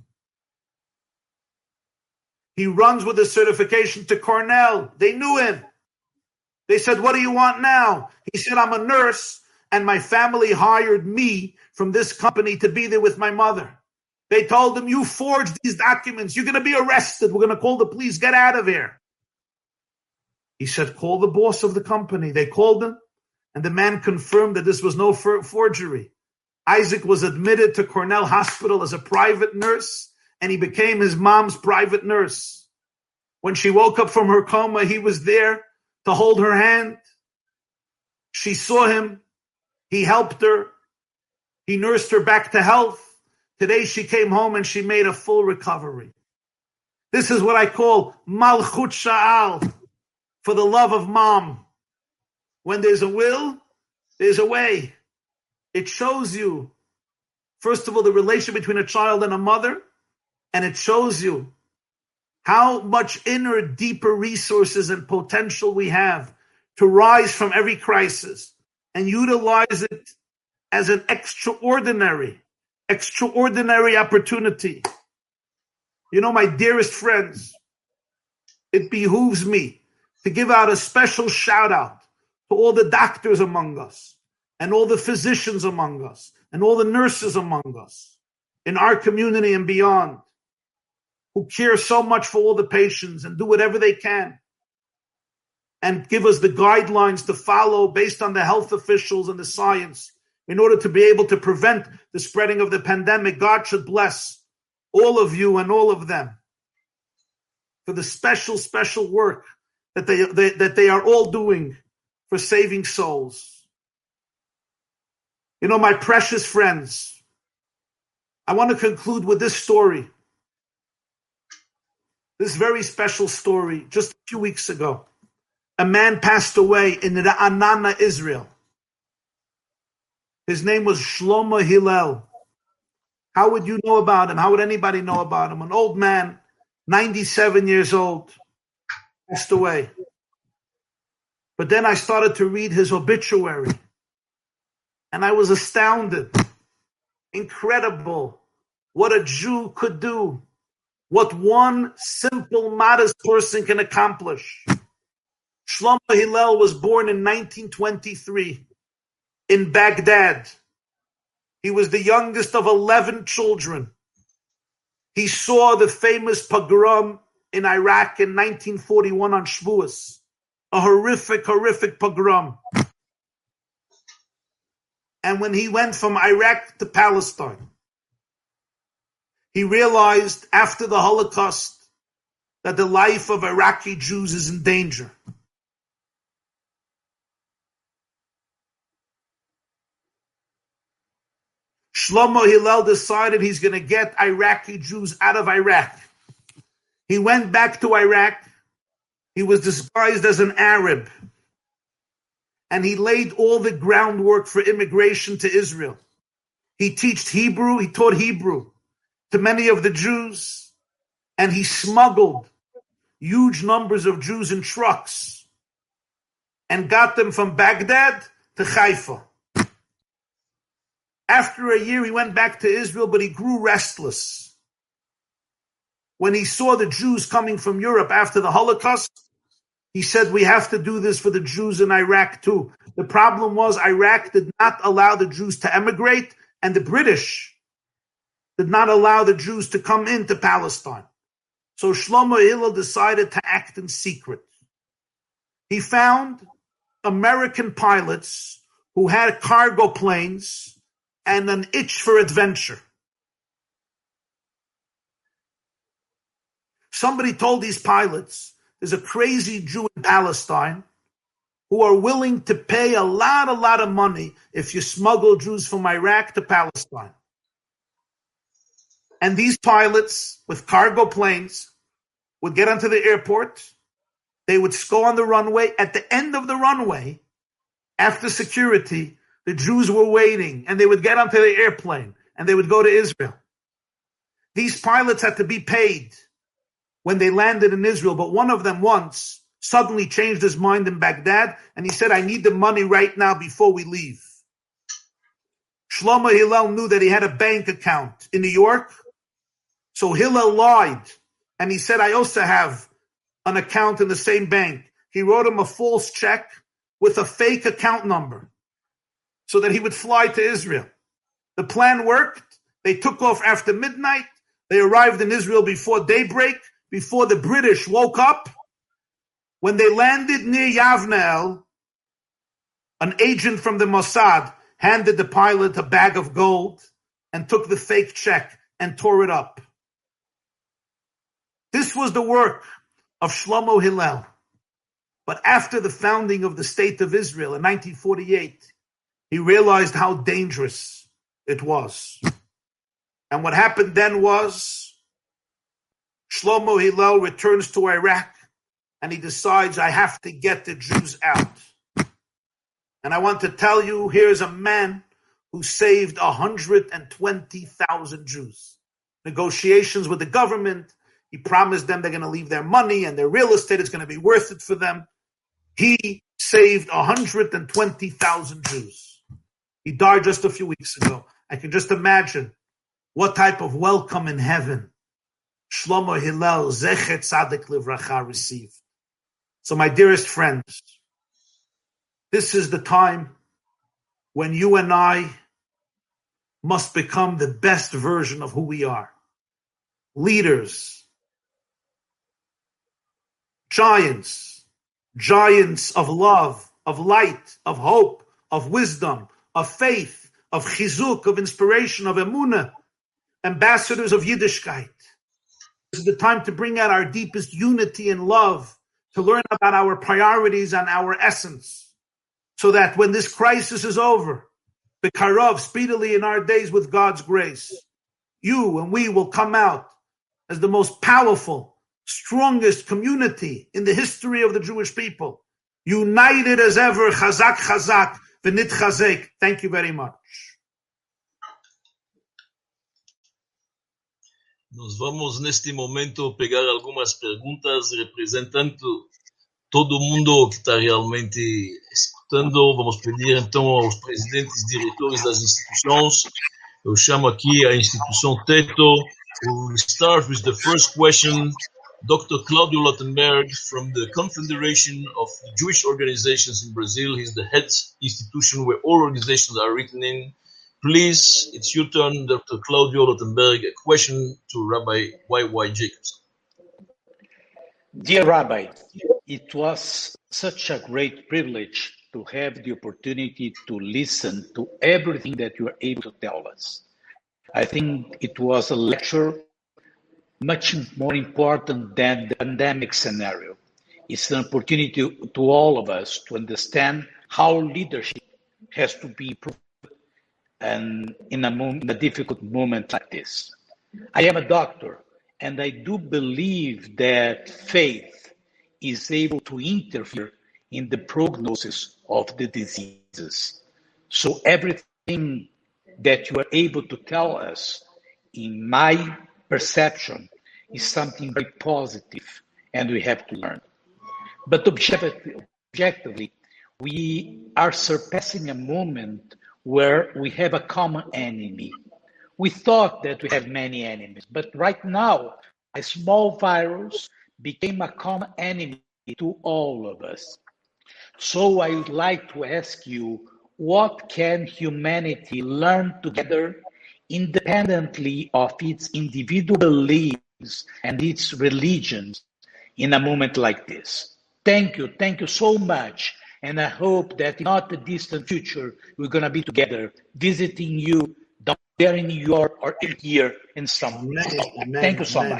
He runs with the certification to Cornell. They knew him. They said, what do you want now? He said, I'm a nurse, and my family hired me from this company to be there with my mother. They told him, you forged these documents. You're going to be arrested. We're going to call the police. Get out of here. He said, call the boss of the company. They called him, and the man confirmed that this was no forgery. Isaac was admitted to Cornell Hospital as a private nurse, and he became his mom's private nurse. When she woke up from her coma, he was there to hold her hand. She saw him. He helped her. He nursed her back to health. Today she came home and she made a full recovery. This is what I call Malchut Sha'al, for the love of mom. When there's a will, there's a way. It shows you, first of all, the relation between a child and a mother, and it shows you how much inner, deeper resources and potential we have to rise from every crisis and utilize it as an extraordinary opportunity. You know, my dearest friends, it behooves me to give out a special shout out to all the doctors among us and all the physicians among us and all the nurses among us in our community and beyond, who care so much for all the patients and do whatever they can and give us the guidelines to follow based on the health officials and the science in order to be able to prevent the spreading of the pandemic. God should bless all of you and all of them for the special work that they are all doing for saving souls. You know, my precious friends, I want to conclude with this story. This very special story. Just a few weeks ago, a man passed away in Ra'anana, Israel. His name was Shlomo Hillel. How would you know about him? How would anybody know about him? An old man, 97 years old, passed away. But then I started to read his obituary, and I was astounded. Incredible what a Jew could do, what one simple, modest person can accomplish. Shlomo Hillel was born in 1923 in Baghdad. He was the youngest of 11 children. He saw the famous pogrom in Iraq in 1941 on Shavuos, a horrific pogrom. And when he went from Iraq to Palestine, he realized after the Holocaust that the life of Iraqi Jews is in danger. Shlomo Hillel decided he's going to get Iraqi Jews out of Iraq. He went back to Iraq. He was disguised as an Arab. And he laid all the groundwork for immigration to Israel. He taught Hebrew to many of the Jews. And he smuggled huge numbers of Jews in trucks and got them from Baghdad to Haifa. After a year, he went back to Israel, but he grew restless. When he saw the Jews coming from Europe after the Holocaust, he said, we have to do this for the Jews in Iraq too. The problem was Iraq did not allow the Jews to emigrate, and the British did not allow the Jews to come into Palestine. So Shlomo Hillel decided to act in secret. He found American pilots who had cargo planes and an itch for adventure. Somebody told these pilots, there's a crazy Jew in Palestine who are willing to pay a lot of money if you smuggle Jews from Iraq to Palestine. And these pilots with cargo planes would get onto the airport. They would go on the runway. At the end of the runway, after security, the Jews were waiting, and they would get onto the airplane, and they would go to Israel. These pilots had to be paid when they landed in Israel, but one of them once suddenly changed his mind in Baghdad, and he said, I need the money right now before we leave. Shlomo Hillel knew that he had a bank account in New York, so Hillel lied, and he said, I also have an account in the same bank. He wrote him a false check with a fake account number, so that he would fly to Israel. The plan worked. They took off after midnight. They arrived in Israel before daybreak, before the British woke up. When they landed near Yavnel, an agent from the Mossad handed the pilot a bag of gold and took the fake check and tore it up. This was the work of Shlomo Hillel. But after the founding of the State of Israel in 1948, he realized how dangerous it was. And what happened then was Shlomo Hillel returns to Iraq and he decides, I have to get the Jews out. And I want to tell you, here's a man who saved 120,000 Jews. Negotiations with the government. He promised them they're going to leave their money and their real estate is going to be worth it for them. He saved 120,000 Jews. He died just a few weeks ago. I can just imagine what type of welcome in heaven Shlomo Hillel, Zechet Tzadik Livracha, received. So my dearest friends, this is the time when you and I must become the best version of who we are. Leaders, giants of love, of light, of hope, of wisdom, of faith, of chizuk, of inspiration, of emunah, ambassadors of Yiddishkeit. This is the time to bring out our deepest unity and love, to learn about our priorities and our essence, so that when this crisis is over, B'karov, speedily in our days with God's grace, you and we will come out as the most powerful, strongest community in the history of the Jewish people. United as ever, chazak, chazak, v'nit chazek. Thank you very much. Nós vamos, neste momento, pegar algumas perguntas representando todo mundo que está realmente escutando. Vamos pedir, então, aos presidentes e diretores das instituições. Eu chamo aqui a instituição Teto. We'll start with the first question. Dr. Claudio Lottenberg from the Confederation of Jewish Organizations in Brazil. He's the head institution where all organizations are written in. Please, it's your turn, Dr. Claudio Lottenberg. A question to Rabbi Y.Y. Jacobson. Dear Rabbi, it was such a great privilege to have the opportunity to listen to everything that you were able to tell us. I think it was a lecture much more important than the pandemic scenario. It's an opportunity to all of us to understand how leadership has to be improved and in a difficult moment like this. I am a doctor, and I do believe that faith is able to interfere in the prognosis of the diseases. So everything that you are able to tell us, in my perception, is something very positive, and we have to learn. But objectively, we are surpassing a moment where we have a common enemy. We thought that we have many enemies, but right now, a small virus became a common enemy to all of us. So I would like to ask you, what can humanity learn together independently of its individual beliefs and its religions in a moment like this? Thank you so much. And I hope that in not the distant future, we're going to be together visiting you down there in New York or here in summer. Thank you so much.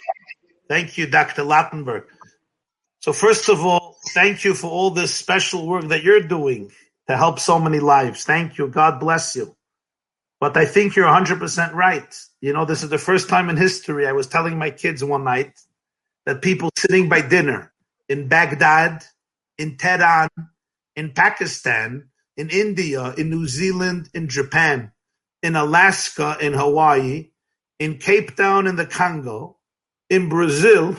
Thank you, Dr. Lottenberg. So first of all, thank you for all this special work that you're doing to help so many lives. Thank you. God bless you. But I think you're 100% right. You know, this is the first time in history I was telling my kids one night that people sitting by dinner in Baghdad, in Tehran, in Pakistan, in India, in New Zealand, in Japan, in Alaska, in Hawaii, in Cape Town, in the Congo, in Brazil,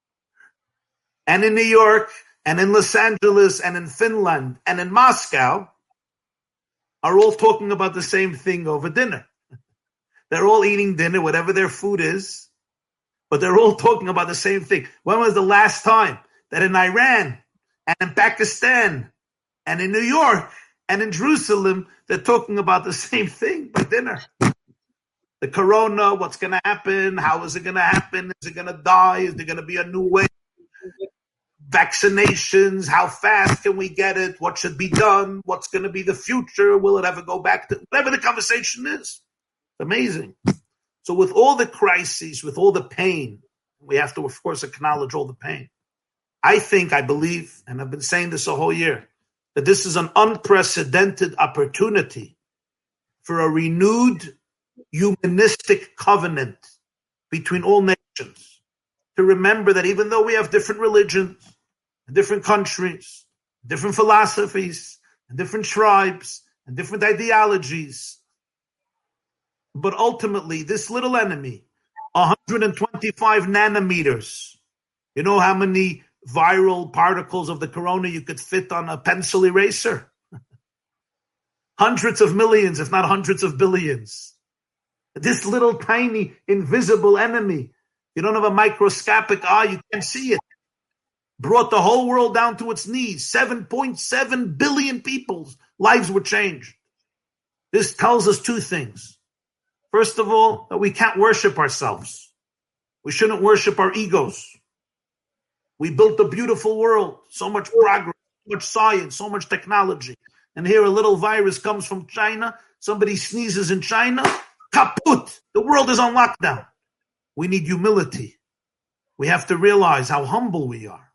and in New York, and in Los Angeles, and in Finland, and in Moscow, are all talking about the same thing over dinner. They're all eating dinner, whatever their food is, but they're all talking about the same thing. When was the last time that in Iran, and in Pakistan, and in New York, and in Jerusalem, they're talking about the same thing by dinner? The corona, what's going to happen? How is it going to happen? Is it going to die? Is there going to be a new wave? Vaccinations, how fast can we get it? What should be done? What's going to be the future? Will it ever go back to whatever the conversation is? It's amazing. So with all the crises, with all the pain, we have to, of course, acknowledge all the pain. I believe, and I've been saying this a whole year, that this is an unprecedented opportunity for a renewed humanistic covenant between all nations. To remember that even though we have different religions, and different countries, different philosophies, and different tribes, and different ideologies. But ultimately, this little enemy, 125 nanometers. You know how many viral particles of the corona you could fit on a pencil eraser? Hundreds of millions, if not hundreds of billions. This little tiny invisible enemy, you don't have a microscopic eye, you can't see it, brought the whole world down to its knees. 7.7 billion people's lives were changed. This tells us two things. First of all, that we can't worship ourselves. We shouldn't worship our egos. We built a beautiful world, so much progress, so much science, so much technology. And here a little virus comes from China, somebody sneezes in China, kaput! The world is on lockdown. We need humility. We have to realize how humble we are.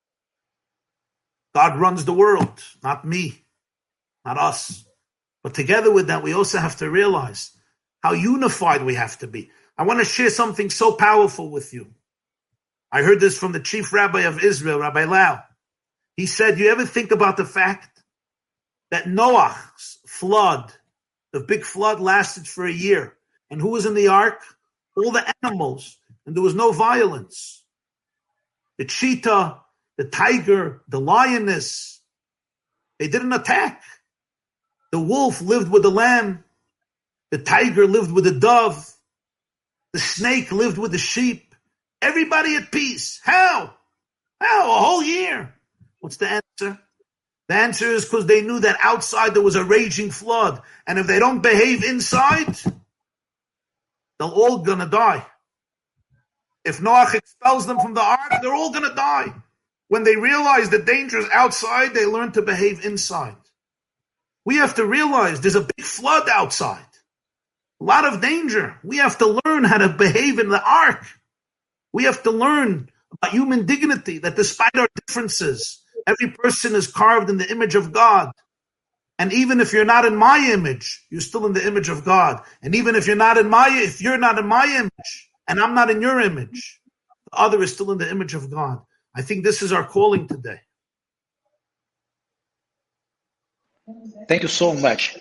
God runs the world, not me, not us. But together with that, we also have to realize how unified we have to be. I want to share something so powerful with you. I heard this from the chief rabbi of Israel, Rabbi Lau. He said, you ever think about the fact that Noah's flood, the big flood, lasted for a year? And who was in the ark? All the animals. And there was no violence. The cheetah, the tiger, the lioness, they didn't attack. The wolf lived with the lamb. The tiger lived with the dove. The snake lived with the sheep. Everybody at peace. How? How? A whole year. What's the answer? The answer is because they knew that outside there was a raging flood. And if they don't behave inside, they're all going to die. If Noah expels them from the ark, they're all going to die. When they realize the danger is outside, they learn to behave inside. We have to realize there's a big flood outside. A lot of danger. We have to learn how to behave in the ark. We have to learn about human dignity, that despite our differences, every person is carved in the image of God. And even if you're not in my image, you're still in the image of God. And even if you're not in my image, and I'm not in your image, the other is still in the image of God. I think this is our calling today. Thank you so much.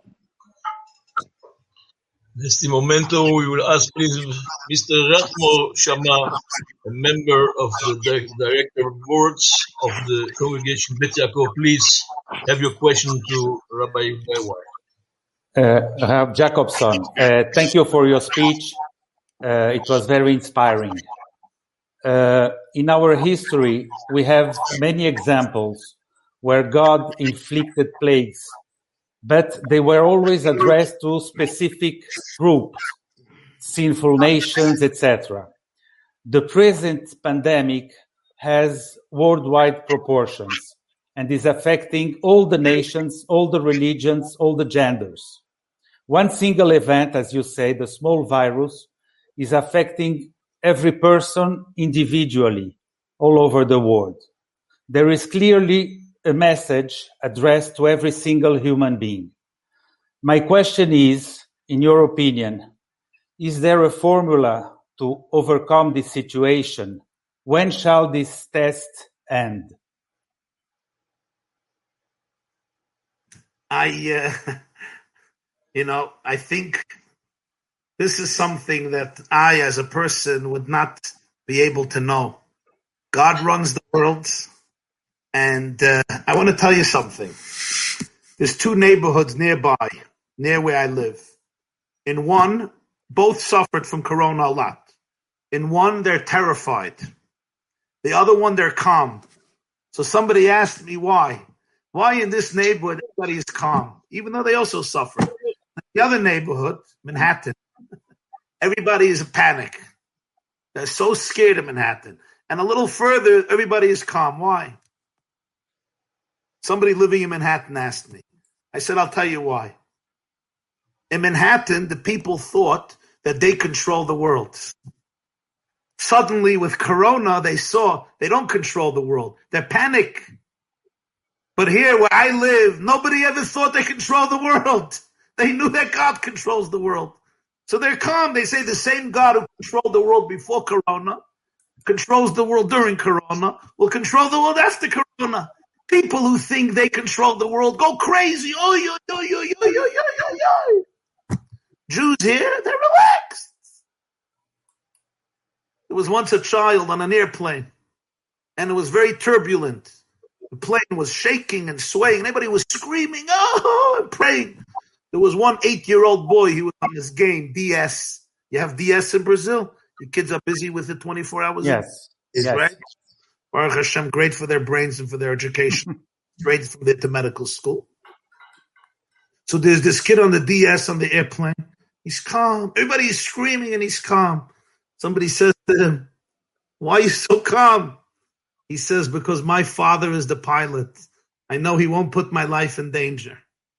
In este momento, we will ask, please, Mr. Ratmo Shama, a member of the director boards of the congregation Bet Yaakov. Please have your question to Rabbi Bewar. Rav Jacobson, thank you for your speech. It was very inspiring. In our history, we have many examples where God inflicted plagues, but they were always addressed to specific groups, sinful nations, etc. The present pandemic has worldwide proportions and is affecting all the nations, all the religions, all the genders. One single event, as you say, the small virus, is affecting every person individually all over the world. There is clearly a message addressed to every single human being. My question is, in your opinion, is there a formula to overcome this situation? When shall this test end? I think this is something that I, as a person, would not be able to know. God runs the world. And I want to tell you something. There's two neighborhoods nearby, near where I live. In one, both suffered from corona a lot. In one, they're terrified. The other one, they're calm. So somebody asked me why. Why in this neighborhood everybody is calm, even though they also suffer? The other neighborhood, Manhattan, everybody is in panic. They're so scared of Manhattan. And a little further, everybody is calm. Why? Somebody living in Manhattan asked me. I said, I'll tell you why. In Manhattan, the people thought that they control the world. Suddenly, with Corona, they saw they don't control the world. They're panic. But here, where I live, nobody ever thought they control the world. They knew that God controls the world. So they're calm. They say the same God who controlled the world before Corona controls the world during Corona will control the world after Corona. People who think they control the world go crazy. Jews here, they're relaxed. There was once a child on an airplane, and it was very turbulent. The plane was shaking and swaying. Everybody was screaming, oh, and praying. There was one 8-year-old boy. He was on this game, DS. You have DS in Brazil? Your kids are busy with it 24 hours? Yes. Yes. Right? Baruch Hashem, great for their brains and for their education. Straight from there to medical school. So there's this kid on the DS on the airplane. He's calm. Everybody is screaming and he's calm. Somebody says to him, why are you so calm? He says, because my father is the pilot. I know he won't put my life in danger.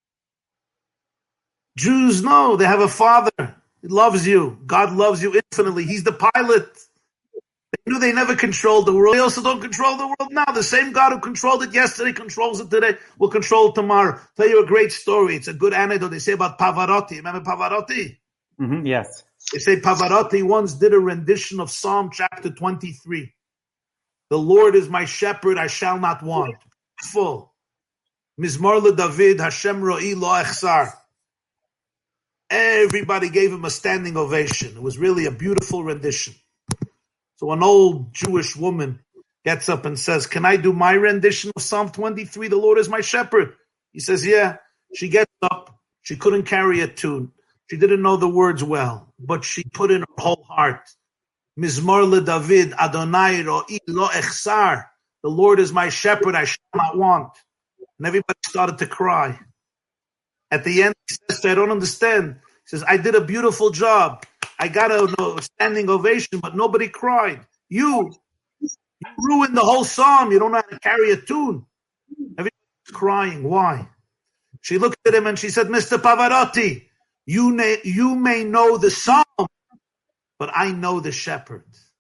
Jews know they have a father. He loves you. God loves you infinitely. He's the pilot. They knew they never controlled the world. They also don't control the world now. The same God who controlled it yesterday controls it today, will control it tomorrow. I'll tell you a great story. It's a good anecdote. They say about Pavarotti. Remember Pavarotti? Mm-hmm, yes. They say Pavarotti once did a rendition of Psalm chapter 23. The Lord is my shepherd, I shall not want. Full. Mizmor LeDavid, Hashem ro'i lo echsar. Everybody gave him a standing ovation. It was really a beautiful rendition. So an old Jewish woman gets up and says, can I do my rendition of Psalm 23? The Lord is my shepherd. He says, yeah. She gets up. She couldn't carry a tune. She didn't know the words well, but she put in her whole heart. Mizmor LeDavid, Adonai ro'i lo echsar. The Lord is my shepherd, I shall not want. And everybody started to cry. At the end, he says, I don't understand. He says, I did a beautiful job. I got a standing ovation, but nobody cried. You ruined the whole psalm. You don't know how to carry a tune. Everybody's crying. Why? She looked at him and she said, Mr. Pavarotti, you may know the psalm, but I know the shepherd.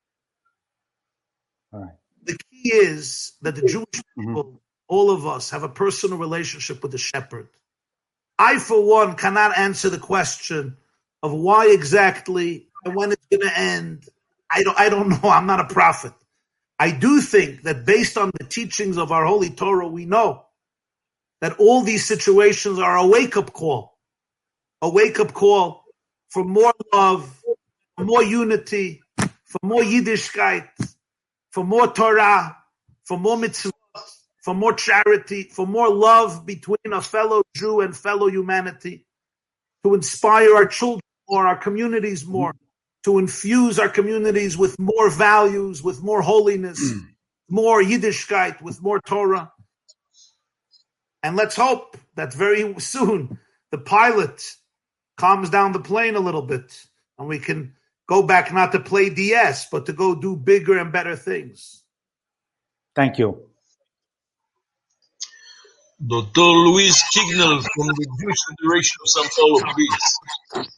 All right. The key is that the Jewish people, all of us, have a personal relationship with the shepherd. I, for one, cannot answer the question of why exactly and when it's going to end. I don't know. I'm not a prophet. I do think that based on the teachings of our Holy Torah, we know that all these situations are a wake-up call. A wake-up call for more love, for more unity, for more Yiddishkeit, for more Torah, for more mitzvot, for more charity, for more love between a fellow Jew and fellow humanity, to inspire our children more, our communities more, to infuse our communities with more values, with more holiness, more Yiddishkeit, with more Torah. And let's hope that very soon the pilot calms down the plane a little bit and we can go back not to play DS, but to go do bigger and better things. Thank you. Dr. Luis Chignell from the Jewish Federation of São Paulo, please.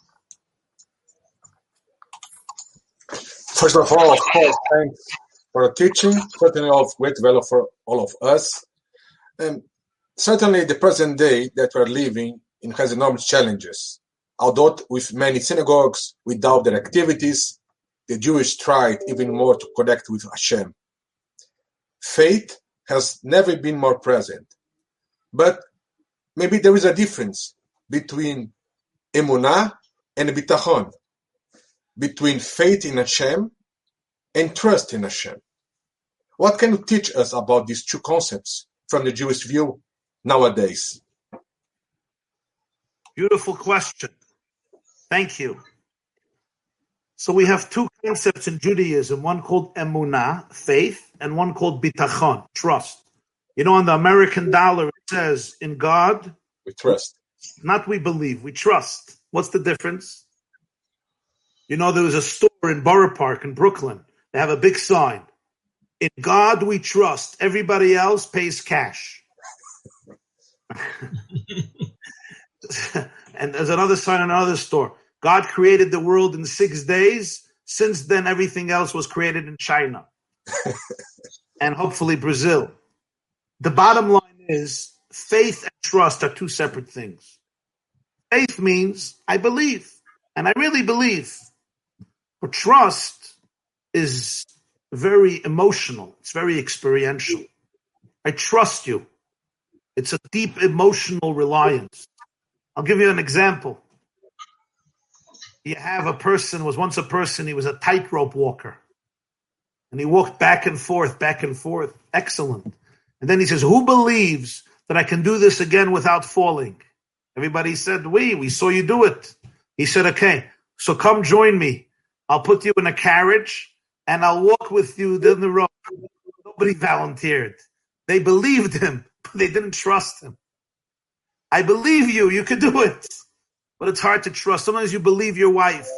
First of all, thanks for the teaching, certainly of great value for all of us. Certainly the present day that we're living in has enormous challenges. Although with many synagogues, without their activities, the Jews tried even more to connect with Hashem. Faith has never been more present. But maybe there is a difference between emunah and bitachon, between faith in Hashem and trust in Hashem. What can you teach us about these two concepts from the Jewish view nowadays? Beautiful question. Thank you. So we have two concepts in Judaism, one called emunah, faith, and one called bitachon, trust. You know, on the American dollar, it says, in God, we trust. Not we believe, we trust. What's the difference? You know, there was a store in Borough Park in Brooklyn. They have a big sign. In God we trust. Everybody else pays cash. And there's another sign in another store. God created the world in 6 days. Since then, everything else was created in China. And hopefully Brazil. The bottom line is faith and trust are two separate things. Faith means I believe, and I really believe. But trust is very emotional. It's very experiential. I trust you. It's a deep emotional reliance. I'll give you an example. You have a person, was once a person, he was a tightrope walker. And he walked back and forth. Excellent. And then he says, who believes that I can do this again without falling? Everybody said, we saw you do it. He said, okay, so come join me. I'll put you in a carriage and I'll walk with you down the road. Nobody volunteered. They believed him, but they didn't trust him. I believe you, you could do it. But it's hard to trust. Sometimes you believe your wife.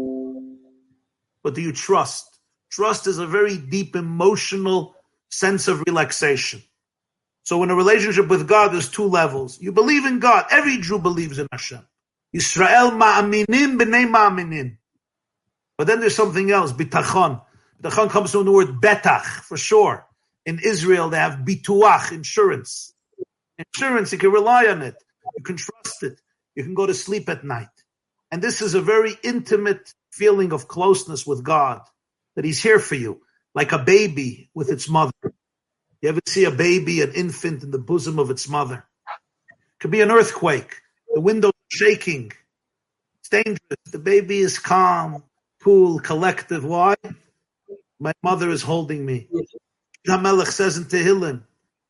But do you trust? Trust is a very deep emotional sense of relaxation. So in a relationship with God, there's two levels. You believe in God. Every Jew believes in Hashem. Yisrael ma'aminim b'nei ma'aminim. But then there's something else, bitachon. Bitachon comes from the word betach, for sure. In Israel, they have bituach, insurance. Insurance, you can rely on it. You can trust it. You can go to sleep at night. And this is a very intimate feeling of closeness with God, that He's here for you, like a baby with its mother. You ever see a baby, an infant in the bosom of its mother? It could be an earthquake. The windows are shaking. It's dangerous. The baby is calm, cool, collective. Why? My mother is holding me. HaMelech says in Tehillim,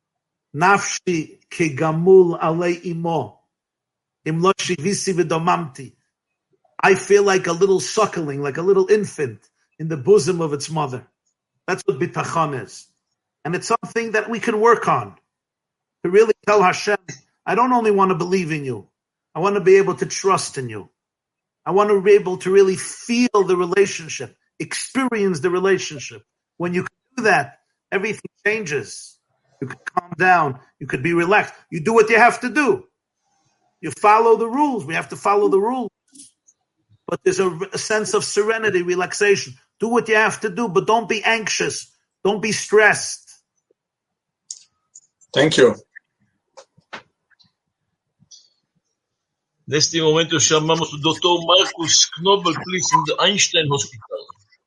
Nafshi ki gamul alei imo, im lo shivisi v'domamti. I feel like a little suckling, like a little infant in the bosom of its mother. That's what bitachon is. And it's something that we can work on. To really tell Hashem, I don't only want to believe in you. I want to be able to trust in you. I want to be able to really feel the relationship, experience the relationship. When you can do that, everything changes. You can calm down. You could be relaxed. You do what you have to do. You follow the rules. We have to follow the rules. But there's a sense of serenity, relaxation. Do what you have to do, but don't be anxious. Don't be stressed. Thank you. Neste momento chamamos o Dr. Marcus Knobel, please, from the Einstein Hospital.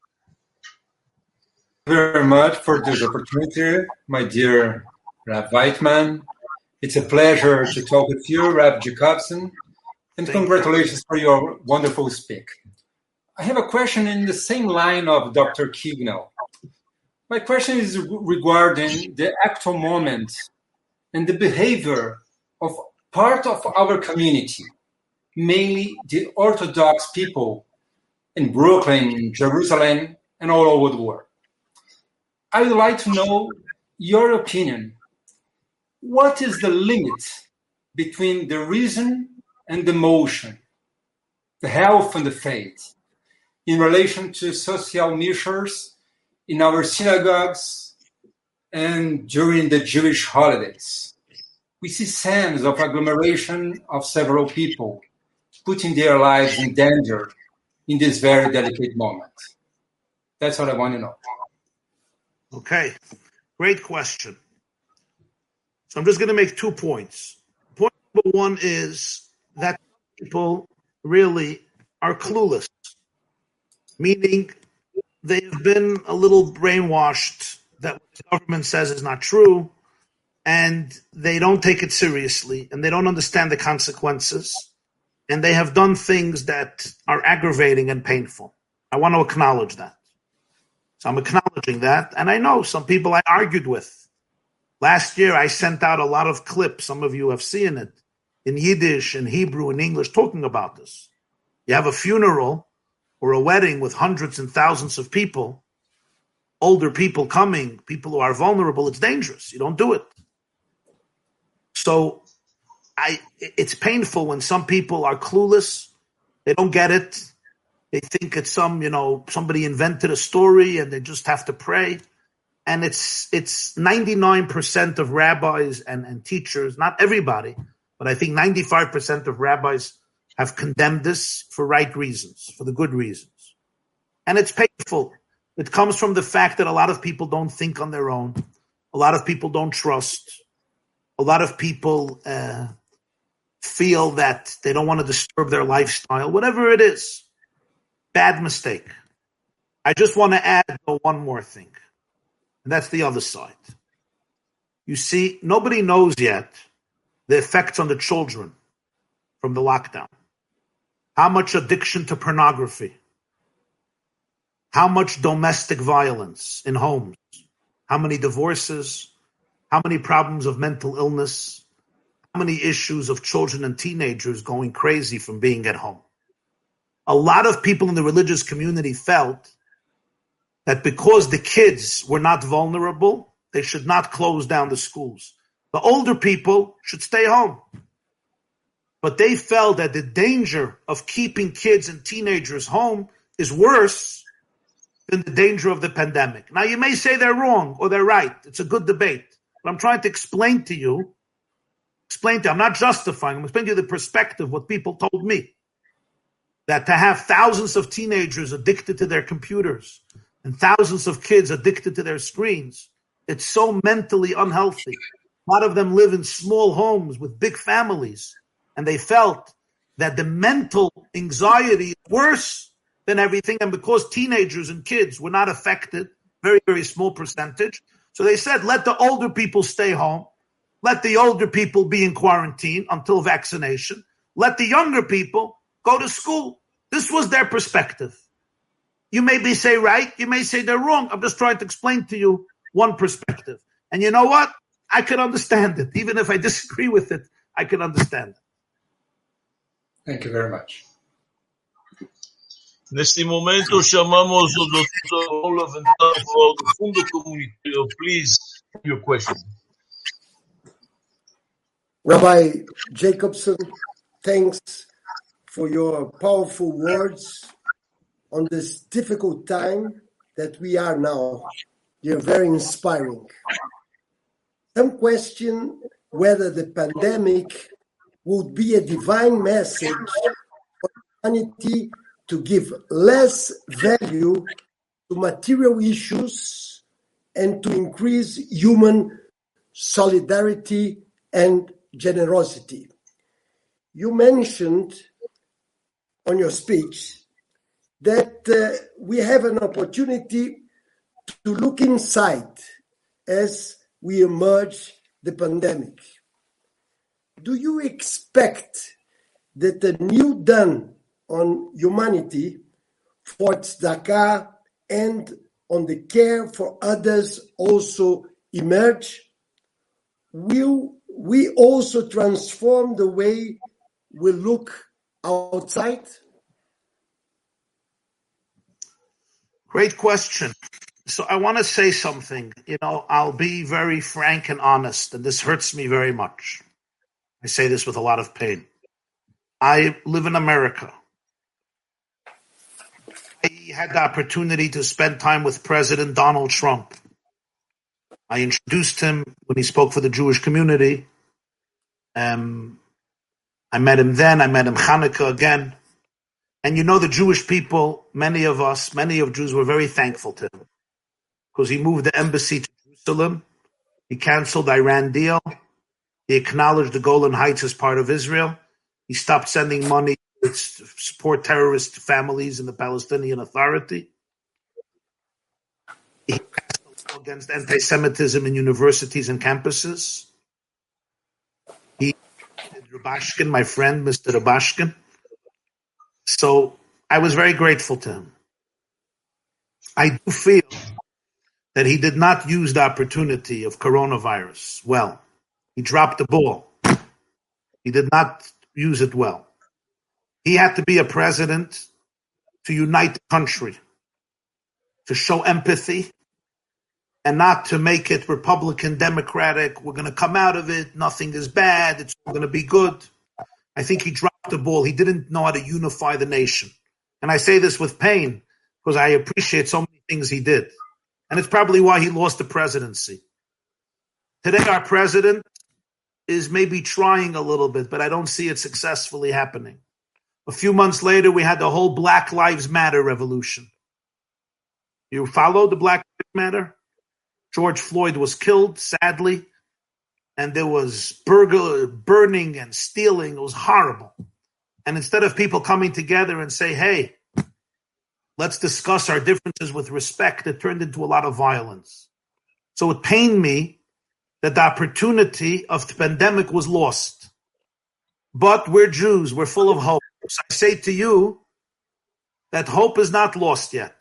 Very much for this opportunity, my dear Rav Weitman. It's a pleasure to talk with you, Rav Jacobson, and congratulations for your wonderful speak. I have a question in the same line of Dr. Kignall. My question is regarding the actual moment and the behavior of part of our community, mainly the Orthodox people in Brooklyn, Jerusalem, and all over the world. I would like to know your opinion. What is the limit between the reason and the emotion, the health and the faith, in relation to social measures in our synagogues and during the Jewish holidays? We see signs of agglomeration of several people putting their lives in danger in this very delicate moment. That's what I want to know. Okay, great question. So I'm just going to make 2 points. Point number one is that people really are clueless, meaning they have been a little brainwashed that what the government says is not true, and they don't take it seriously, and they don't understand the consequences, and they have done things that are aggravating and painful. I want to acknowledge that. So I'm acknowledging that, and I know some people I argued with. Last year, I sent out a lot of clips, some of you have seen it, in Yiddish, in Hebrew, in English, talking about this. You have a funeral or a wedding with hundreds and thousands of people, older people coming, people who are vulnerable, it's dangerous. You don't do it. So it's painful when some people are clueless. They don't get it. They think it's somebody invented a story and they just have to pray. And it's 99% of rabbis and teachers, not everybody, but I think 95% of rabbis have condemned this for right reasons, for the good reasons. And it's painful. It comes from the fact that a lot of people don't think on their own. A lot of people don't trust. A lot of people feel that they don't want to disturb their lifestyle, whatever it is. Bad mistake. I just want to add one more thing, and that's the other side. You see, nobody knows yet the effects on the children from the lockdown. How much addiction to pornography, how much domestic violence in homes, how many divorces, how many problems of mental illness, how many issues of children and teenagers going crazy from being at home. A lot of people in the religious community felt that because the kids were not vulnerable, they should not close down the schools. The older people should stay home. But they felt that the danger of keeping kids and teenagers home is worse than the danger of the pandemic. Now, you may say they're wrong or they're right. It's a good debate. But I'm trying to explain to you, I'm not justifying, I'm explaining to you the perspective, what people told me. That to have thousands of teenagers addicted to their computers and thousands of kids addicted to their screens, it's so mentally unhealthy. A lot of them live in small homes with big families, and they felt that the mental anxiety is worse than everything. And because teenagers and kids were not affected, very, very small percentage, so they said, let the older people stay home. Let the older people be in quarantine until vaccination. Let the younger people go to school. This was their perspective. You may say right, you may say they're wrong. I'm just trying to explain to you one perspective. And you know what? I can understand it. Even if I disagree with it, I can understand it. Thank you very much. Neste momento chamamos o Dr. Olav Entaro do Fundo Comunitário. Please, your question. Rabbi Jacobson, thanks for your powerful words on this difficult time that we are now. You're very inspiring. Some question whether the pandemic would be a divine message for humanity to give less value to material issues and to increase human solidarity and generosity. You mentioned on your speech that we have an opportunity to look inside as we emerge the pandemic. Do you expect that the new dawn on humanity for tzedakah and on the care for others also emerge? Will we also transform the way we look outside? Great question. So I want to say something. I'll be very frank and honest, and this hurts me very much. I say this with a lot of pain. I live in America. I had the opportunity to spend time with President Donald Trump. I introduced him when he spoke for the Jewish community. I met him then. I met him Hanukkah again. And the Jewish people, many of Jews were very thankful to him because he moved the embassy to Jerusalem. He canceled the Iran deal. He acknowledged the Golan Heights as part of Israel. He stopped sending money to support terrorist families in the Palestinian Authority. He passed a law against anti-Semitism in universities and campuses. He did Rubashkin, my friend, Mr. Rubashkin. So I was very grateful to him. I do feel that he did not use the opportunity of coronavirus well. He dropped the ball. He did not use it well. He had to be a president to unite the country, to show empathy, and not to make it Republican, Democratic. We're going to come out of it. Nothing is bad. It's going to be good. I think he dropped the ball. He didn't know how to unify the nation. And I say this with pain because I appreciate so many things he did. And it's probably why he lost the presidency. Today, our president is maybe trying a little bit, but I don't see it successfully happening. A few months later, we had the whole Black Lives Matter revolution. You follow the Black Lives Matter? George Floyd was killed, sadly, and there was burning and stealing. It was horrible. And instead of people coming together and say, hey, let's discuss our differences with respect, it turned into a lot of violence. So it pained me that the opportunity of the pandemic was lost. But we're Jews, we're full of hope. So I say to you that hope is not lost yet.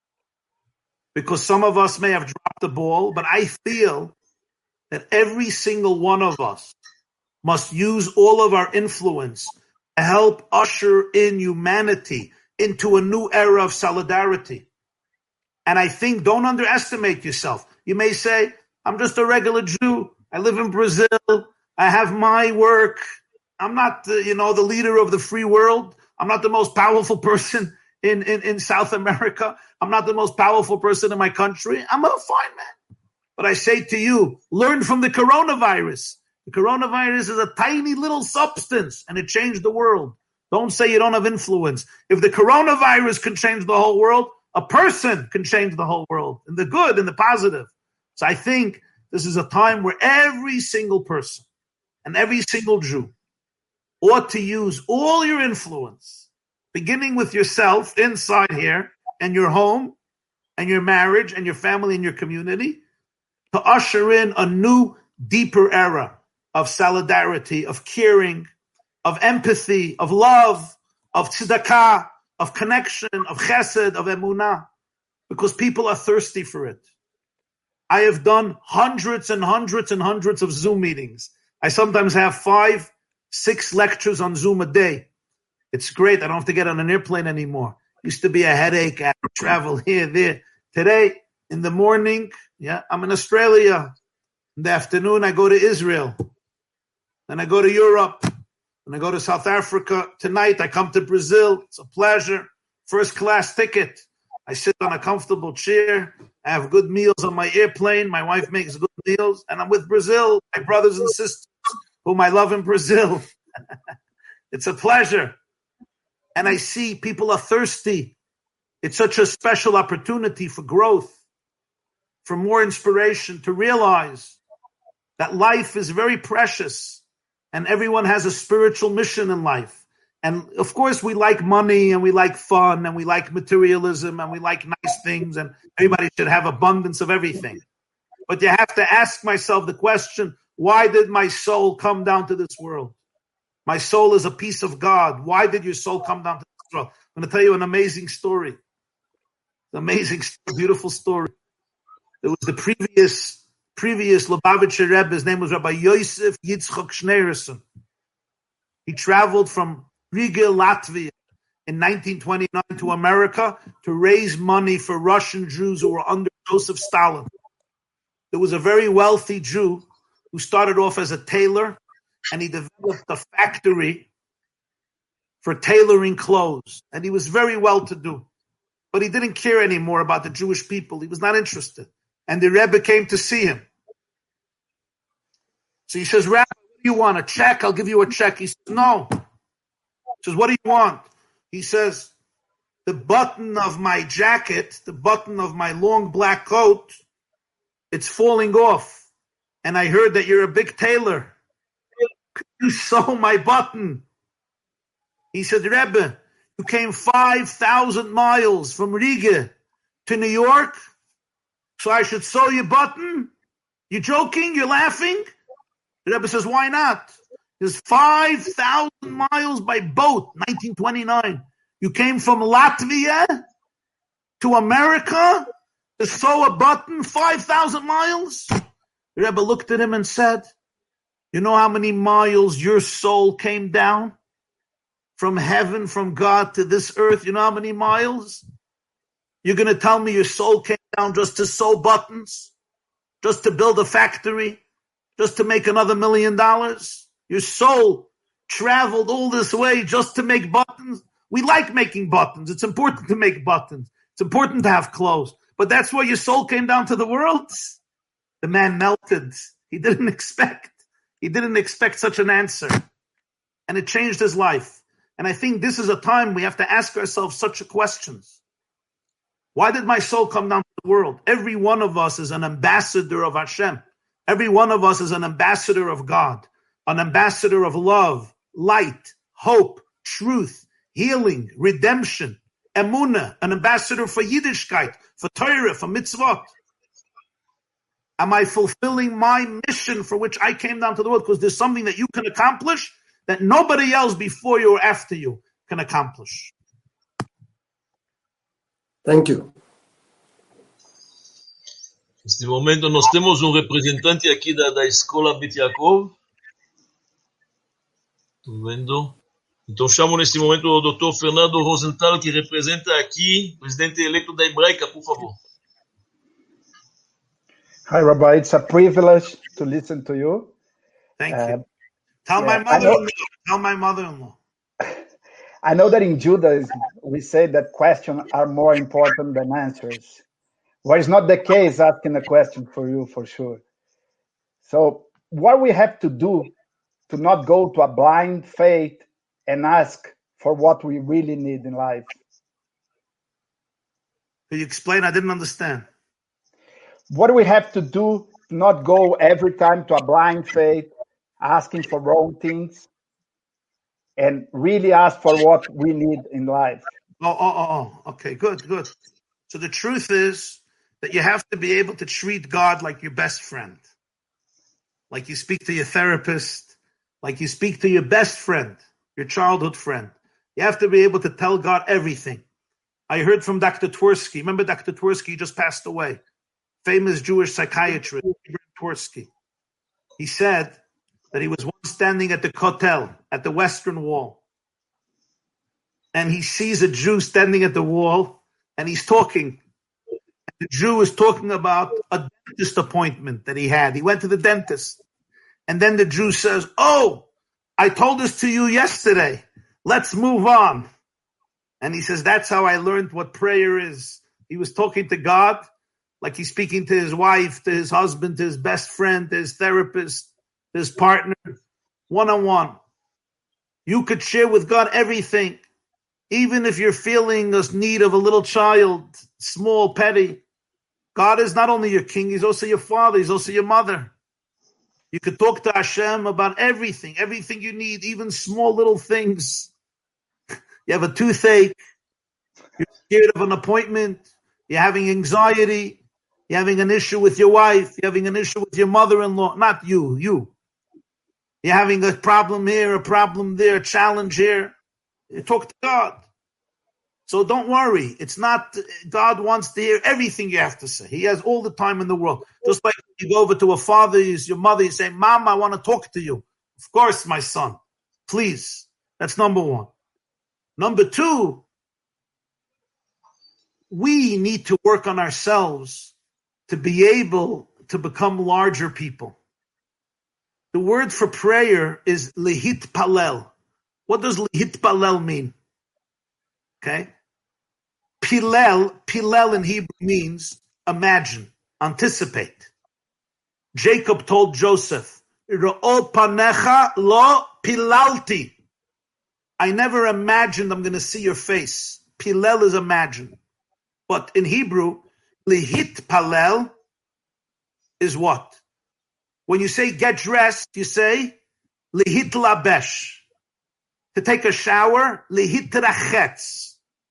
Because some of us may have dropped the ball, but I feel that every single one of us must use all of our influence to help usher in humanity into a new era of solidarity. And I think, don't underestimate yourself. You may say, I'm just a regular Jew. I live in Brazil. I have my work. I'm not, the leader of the free world. I'm not the most powerful person in South America. I'm not the most powerful person in my country. I'm a fine man. But I say to you, learn from the coronavirus. The coronavirus is a tiny little substance, and it changed the world. Don't say you don't have influence. If the coronavirus can change the whole world, a person can change the whole world, in the good, in the positive. So I think this is a time where every single person and every single Jew ought to use all your influence, beginning with yourself inside here and your home and your marriage and your family and your community, to usher in a new, deeper era of solidarity, of caring, of empathy, of love, of tzedakah, of connection, of chesed, of emunah, because people are thirsty for it. I have done hundreds and hundreds and hundreds of Zoom meetings. I sometimes have 5, 6 lectures on Zoom a day. It's great. I don't have to get on an airplane anymore. Used to be a headache. I had to travel here, there. Today, in the morning, I'm in Australia. In the afternoon, I go to Israel. Then I go to Europe. Then I go to South Africa. Tonight, I come to Brazil. It's a pleasure. First class ticket. I sit on a comfortable chair. I have good meals on my airplane. My wife makes good meals. And I'm with Brazil, my brothers and sisters, whom I love in Brazil. It's a pleasure. And I see people are thirsty. It's such a special opportunity for growth, for more inspiration, to realize that life is very precious and everyone has a spiritual mission in life. And of course, we like money and we like fun and we like materialism and we like nice things, and everybody should have abundance of everything. But you have to ask myself the question, why did my soul come down to this world? My soul is a piece of God. Why did your soul come down to this world? I'm going to tell you an amazing story. An amazing, beautiful story. It was the previous Lubavitcher Rebbe. His name was Rabbi Yosef Yitzchok Schneerson. He traveled from Riga, Latvia in 1929 to America to raise money for Russian Jews who were under Joseph Stalin. There was a very wealthy Jew who started off as a tailor, and he developed a factory for tailoring clothes. And he was very well-to-do. But he didn't care anymore about the Jewish people. He was not interested. And the Rebbe came to see him. So he says, Rabbi, what do you want? A check? I'll give you a check. He says, no. He says, what do you want? He says, the button of my jacket, the button of my long black coat, it's falling off. And I heard that you're a big tailor. Could you sew my button? He said, Rebbe, you came 5,000 miles from Riga to New York, so I should sew your button? You joking? You're laughing? The Rebbe says, why not? There's 5,000 miles by boat, 1929. You came from Latvia to America to sew a button, 5,000 miles? The Rebbe looked at him and said, you know how many miles your soul came down from heaven, from God to this earth? You know how many miles? You're going to tell me your soul came down just to sew buttons, just to build a factory, just to make another $1 million? Your soul traveled all this way just to make buttons? We like making buttons. It's important to make buttons. It's important to have clothes. But that's why your soul came down to the world? The man melted. He didn't expect such an answer. And it changed his life. And I think this is a time we have to ask ourselves such questions. Why did my soul come down to the world? Every one of us is an ambassador of Hashem. Every one of us is an ambassador of God, an ambassador of love, light, hope, truth, healing, redemption. emunah, an ambassador for Yiddishkeit, for Torah, for mitzvot? Am I fulfilling my mission for which I came down to the world? Because there's something that you can accomplish that nobody else before you or after you can accomplish. Thank you. Neste momento nós temos representante aqui da Escola Bet Yaakov. Estou vendo. Então chamo neste momento o Dr. Fernando Rosenthal, que representa aqui, presidente eleito da Hebraica, por favor. Hi, Rabbi. It's a privilege to listen to you. Thank you. Tell my mother-in-law. I know that in Judaism, we say that questions are more important than answers. Well, it's not the case asking a question for you, for sure. So what we have to do to not go to a blind faith and ask for what we really need in life? Can you explain? I didn't understand. What do we have to do to not go every time to a blind faith, asking for wrong things, and really ask for what we need in life? Okay, good. So the truth is that you have to be able to treat God like your best friend. Like you speak to your therapist, like you speak to your best friend, your childhood friend. You have to be able to tell God everything. I heard from Dr. Twersky. Remember Dr. Twersky? He just passed away. Famous Jewish psychiatrist, Twersky. He said that he was once standing at the Kotel, at the Western Wall. And he sees a Jew standing at the wall, and he's talking. The Jew is talking about a dentist appointment that he had. He went to the dentist. And then the Jew says, "Oh, I told this to you yesterday. Let's move on." And he says, that's how I learned what prayer is. He was talking to God like he's speaking to his wife, to his husband, to his best friend, to his therapist, to his partner, one-on-one. You could share with God everything. Even if you're feeling the need of a little child, small, petty. God is not only your king, he's also your father, he's also your mother. You could talk to Hashem about everything you need, even small little things. You have a toothache, you're scared of an appointment, you're having anxiety, you're having an issue with your wife, you're having an issue with your mother-in-law, not you. You're having a problem here, a problem there, a challenge here. You talk to God. So don't worry. It's not, God wants to hear everything you have to say. He has all the time in the world. Just like you go over to a father, your mother, you say, "Mom, I want to talk to you." "Of course, my son. Please." That's number one. Number two, we need to work on ourselves to be able to become larger people. The word for prayer is lehitpalel. What does lehitpalel mean? Okay. Pilel in Hebrew means imagine, anticipate. Jacob told Joseph, "Ra'o panecha lo pilalti." I never imagined I'm going to see your face. Pilel is imagine. But in Hebrew, lehitpalel is what? When you say get dressed, you say lehitlabesh. To take a shower, lehitrachetz.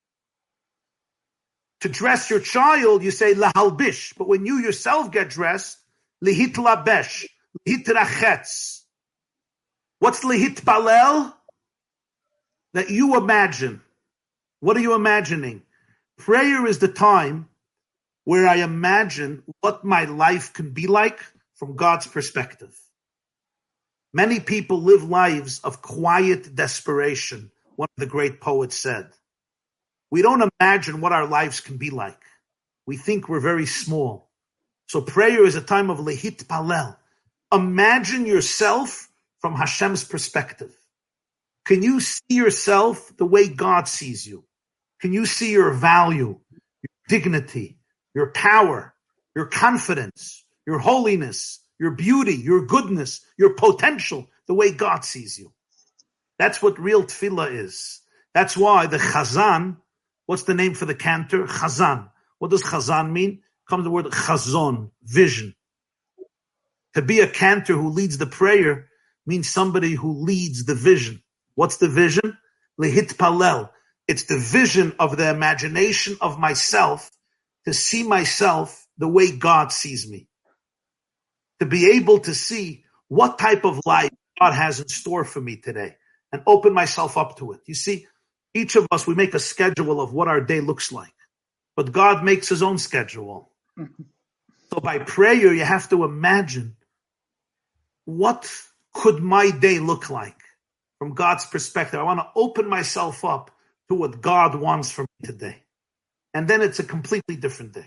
To dress your child, you say lahalbish. But when you yourself get dressed, lehitlabesh, lehitrachetz. What's lehitpalel? That you imagine. What are you imagining? Prayer is the time where I imagine what my life can be like from God's perspective. Many people live lives of quiet desperation, one of the great poets said. We don't imagine what our lives can be like. We think we're very small. So prayer is a time of lehitpalel. Imagine yourself from Hashem's perspective. Can you see yourself the way God sees you? Can you see your value, your dignity, your power, your confidence, your holiness, your beauty, your goodness, your potential, the way God sees you? That's what real tefillah is. That's why the chazan, what's the name for the cantor? Chazan. What does chazan mean? Comes the word chazon, vision. To be a cantor who leads the prayer means somebody who leads the vision. What's the vision? Lehitpalel. It's the vision of the imagination of myself to see myself the way God sees me. To be able to see what type of life God has in store for me today and open myself up to it. You see, each of us, we make a schedule of what our day looks like, but God makes his own schedule. So by prayer, you have to imagine, what could my day look like from God's perspective? I want to open myself up to what God wants from me today. And then it's a completely different day.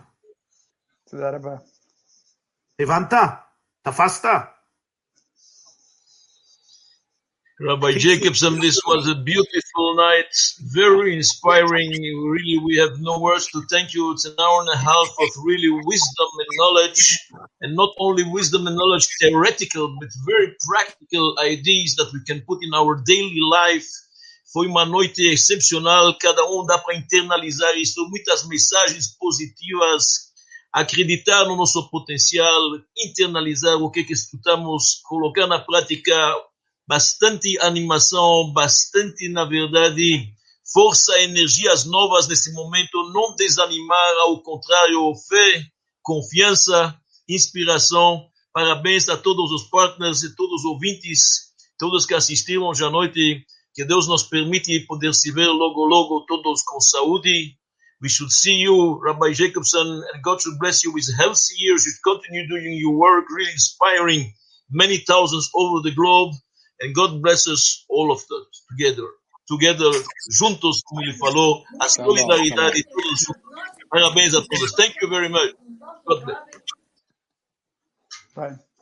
Evanta? Tafasta? Rabbi Jacobson, this was a beautiful night, very inspiring. Really, we have no words to thank you. It's an hour and a half of really wisdom and knowledge, and not only wisdom and knowledge, theoretical, but very practical ideas that we can put in our daily life. Foi uma noite excepcional, cada dá para internalizar isso, muitas mensagens positivas, acreditar no nosso potencial, internalizar o que escutamos, colocar na prática. Bastante animação, bastante, na verdade, força, energias novas nesse momento, não desanimar, ao contrário, fé, confiança, inspiração. Parabéns a todos os partners e todos os ouvintes, todos que assistiram hoje à noite, que Deus nos permite poder se ver logo, todos com saúde. We should see you, Rabbi Jacobson, and God should bless you with healthy years. You should continue doing your work, really inspiring many thousands over the globe. And God bless us all of us together, juntos, como ele falou, a solidariedade, todos juntos. Parabéns a todos. Thank you very much. God bless. Bye.